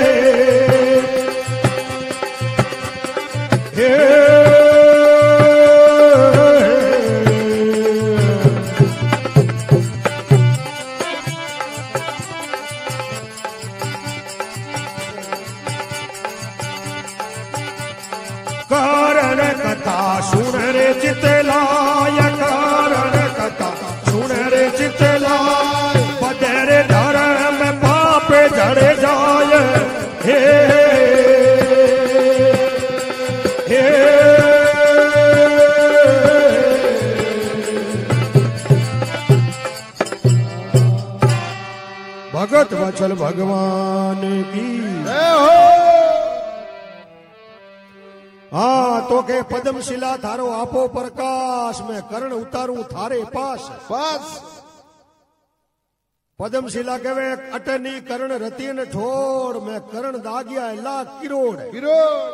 हे कारण कथा सुन रे चितलाय कारण कथा सुन रे चितलाय भगत वचल भगवान की। हाँ तो के पद्मशिला थारो आपो प्रकाश, में कर्ण उतारू थारे पास बस पद्मशिला कहे अटनी कर्ण रति ने ठोड़, मैं कर्ण दागिया लाख किरोड़ किरोड़।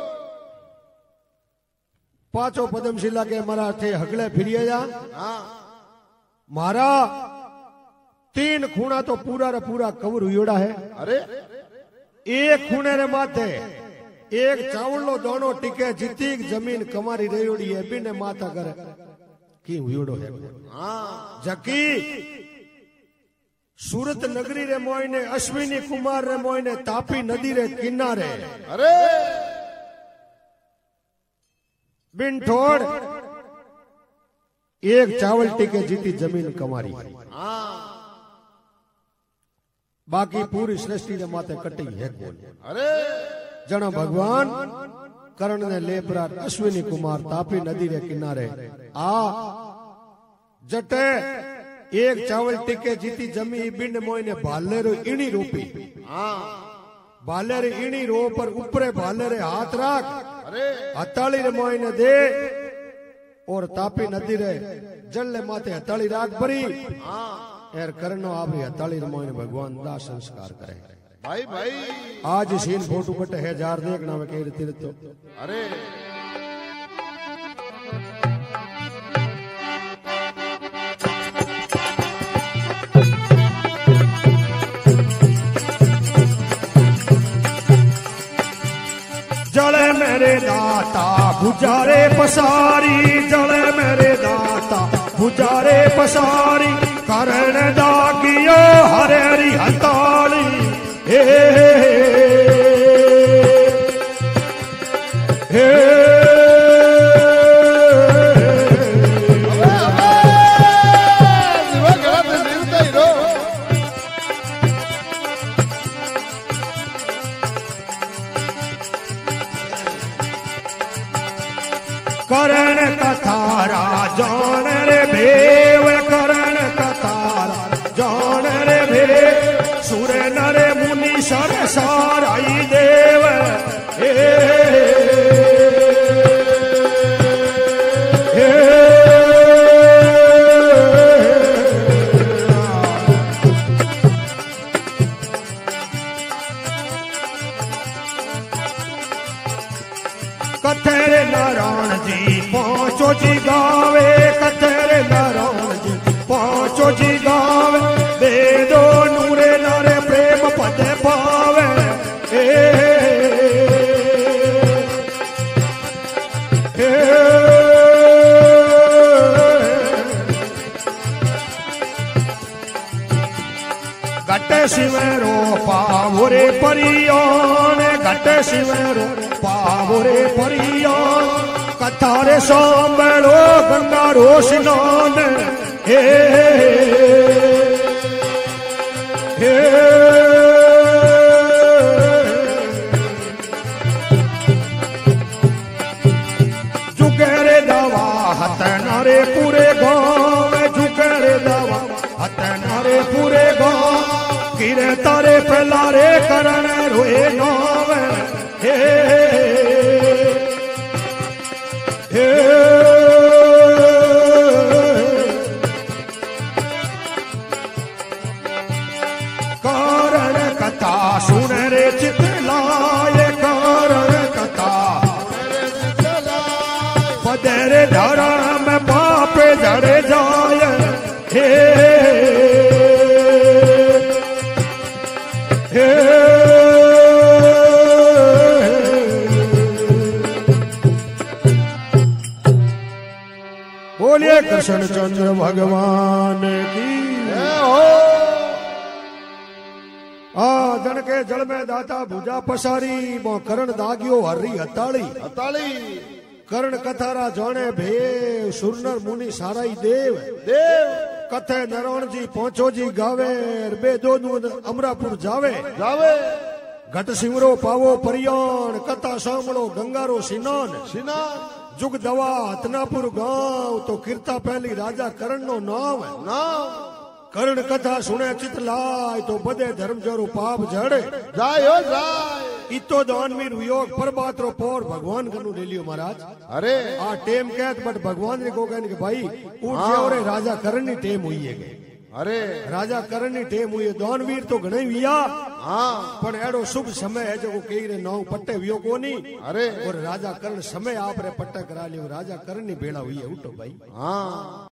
पांचों पद्मशिला के मारा थे हगले फिरिए जा। हाँ मारा तीन खूणा तो पूरा रे पूरा कवर हुयोड़ा है। अरे एक खूणे रे माथे एक चावलो दोनों टिके जीती जमीन कमारी रेयोड़ी है बिने माता करे की हुयोड़ो है। हाँ जकी सूरत नगरी रे मोयने अश्विनी कुमार रे मोयने तापी नदी रे किनारे अरे बिन ठोड़ एक चावल टिके जीती जमीन कमारी। हाँ बाकी पूरी सृष्टि ने माथे कटी है कौन। अरे जना भगवान कर्ण ने लेबरा अश्विनी कुमार तापी नदी रे किनारे आ जटे एक चावल टिके जीती जमी बिन मोयने भालेरो इणी रोपी। हाँ भालेरे इणी रो पर ऊपरे भालेरे हाथ राख। अरे हताली रे मोयने दे और तापी नदी रे जल ले माथे हताली राख भरी। हाँ एर करनो आपरी हताली रे मोयने भगवान दा संस्कार करे। भाई भाई आज सीन फोटो कटे है जार देखना वे कह तीर्थ तो। अरे जले मेरे दाता गुजारे पसारी, जले मेरे दाता गुजारे पसारी, करण दागियो हरेरी हताली। हे हे करण कथारा जान रे भेव, करण कथारा जान रे भेव, सुर नर मुनि सर साराई देव। हे हे कथेरे नारायण जी पांचो जी गावे, कथेरे नारायण जी पांचो जी गावे, वेदो नूरे नारे प्रेम पद पावे। हे हे घट शिवरो पावरे परियान, घट शिवरो पावरे परियान, कथारे सांभळो गंगा रो स्नान। हे हे जुगरे दवा हत नारे पूरे गाँव, जुगरे दवा हत नारे पूरे गाँव, गिरे तारे फैलारे करण रोए नाव। हे हे कारण कथा सुन रे चित लाए, कारण कथा पदरे धर्म पाप जड़े जाए। हे हे बोलिए कृष्ण चंद्र भगवान की। आ जन के जल में दाता भुजा पसारी, वो करण दागियो हरी हताली हताली, कर्ण कथारा जाने भेव, सुरनर मुनि साराई देव देव, कथे नारायण जी पहुंचो जी गावे, बे दो अमरापुर जावे जावे, घट सिमरो पावो परियान, कथा सांभळो गंगारो स्नान। स्नान जुग दवा हतनापुर गांव, तो कीर्ता पहली राजा करण नो नाम। नाम कर्ण कथा सुने चित लाय तो बदे धर्म जरो पाप जड़े जाय हो जाय इतो दानवीर योग परबात रो पोर भगवान कनु ले लियो महाराज। अरे आ टेम कहत बट भगवान ने को कहने के भाई उठ जाओ रे राजा करण नी टेम हुई है। अरे राजा करण नी टेम हुई दानवीर तो घणे विया हाँ पण एडो शुभ समय है जो कई रे नौ पट्टे वियो कोनी। अरे और राजा करण समय आप रे पट्टा करा लियो राजा करण नी बेड़ा हुई है उठो भाई। हाँ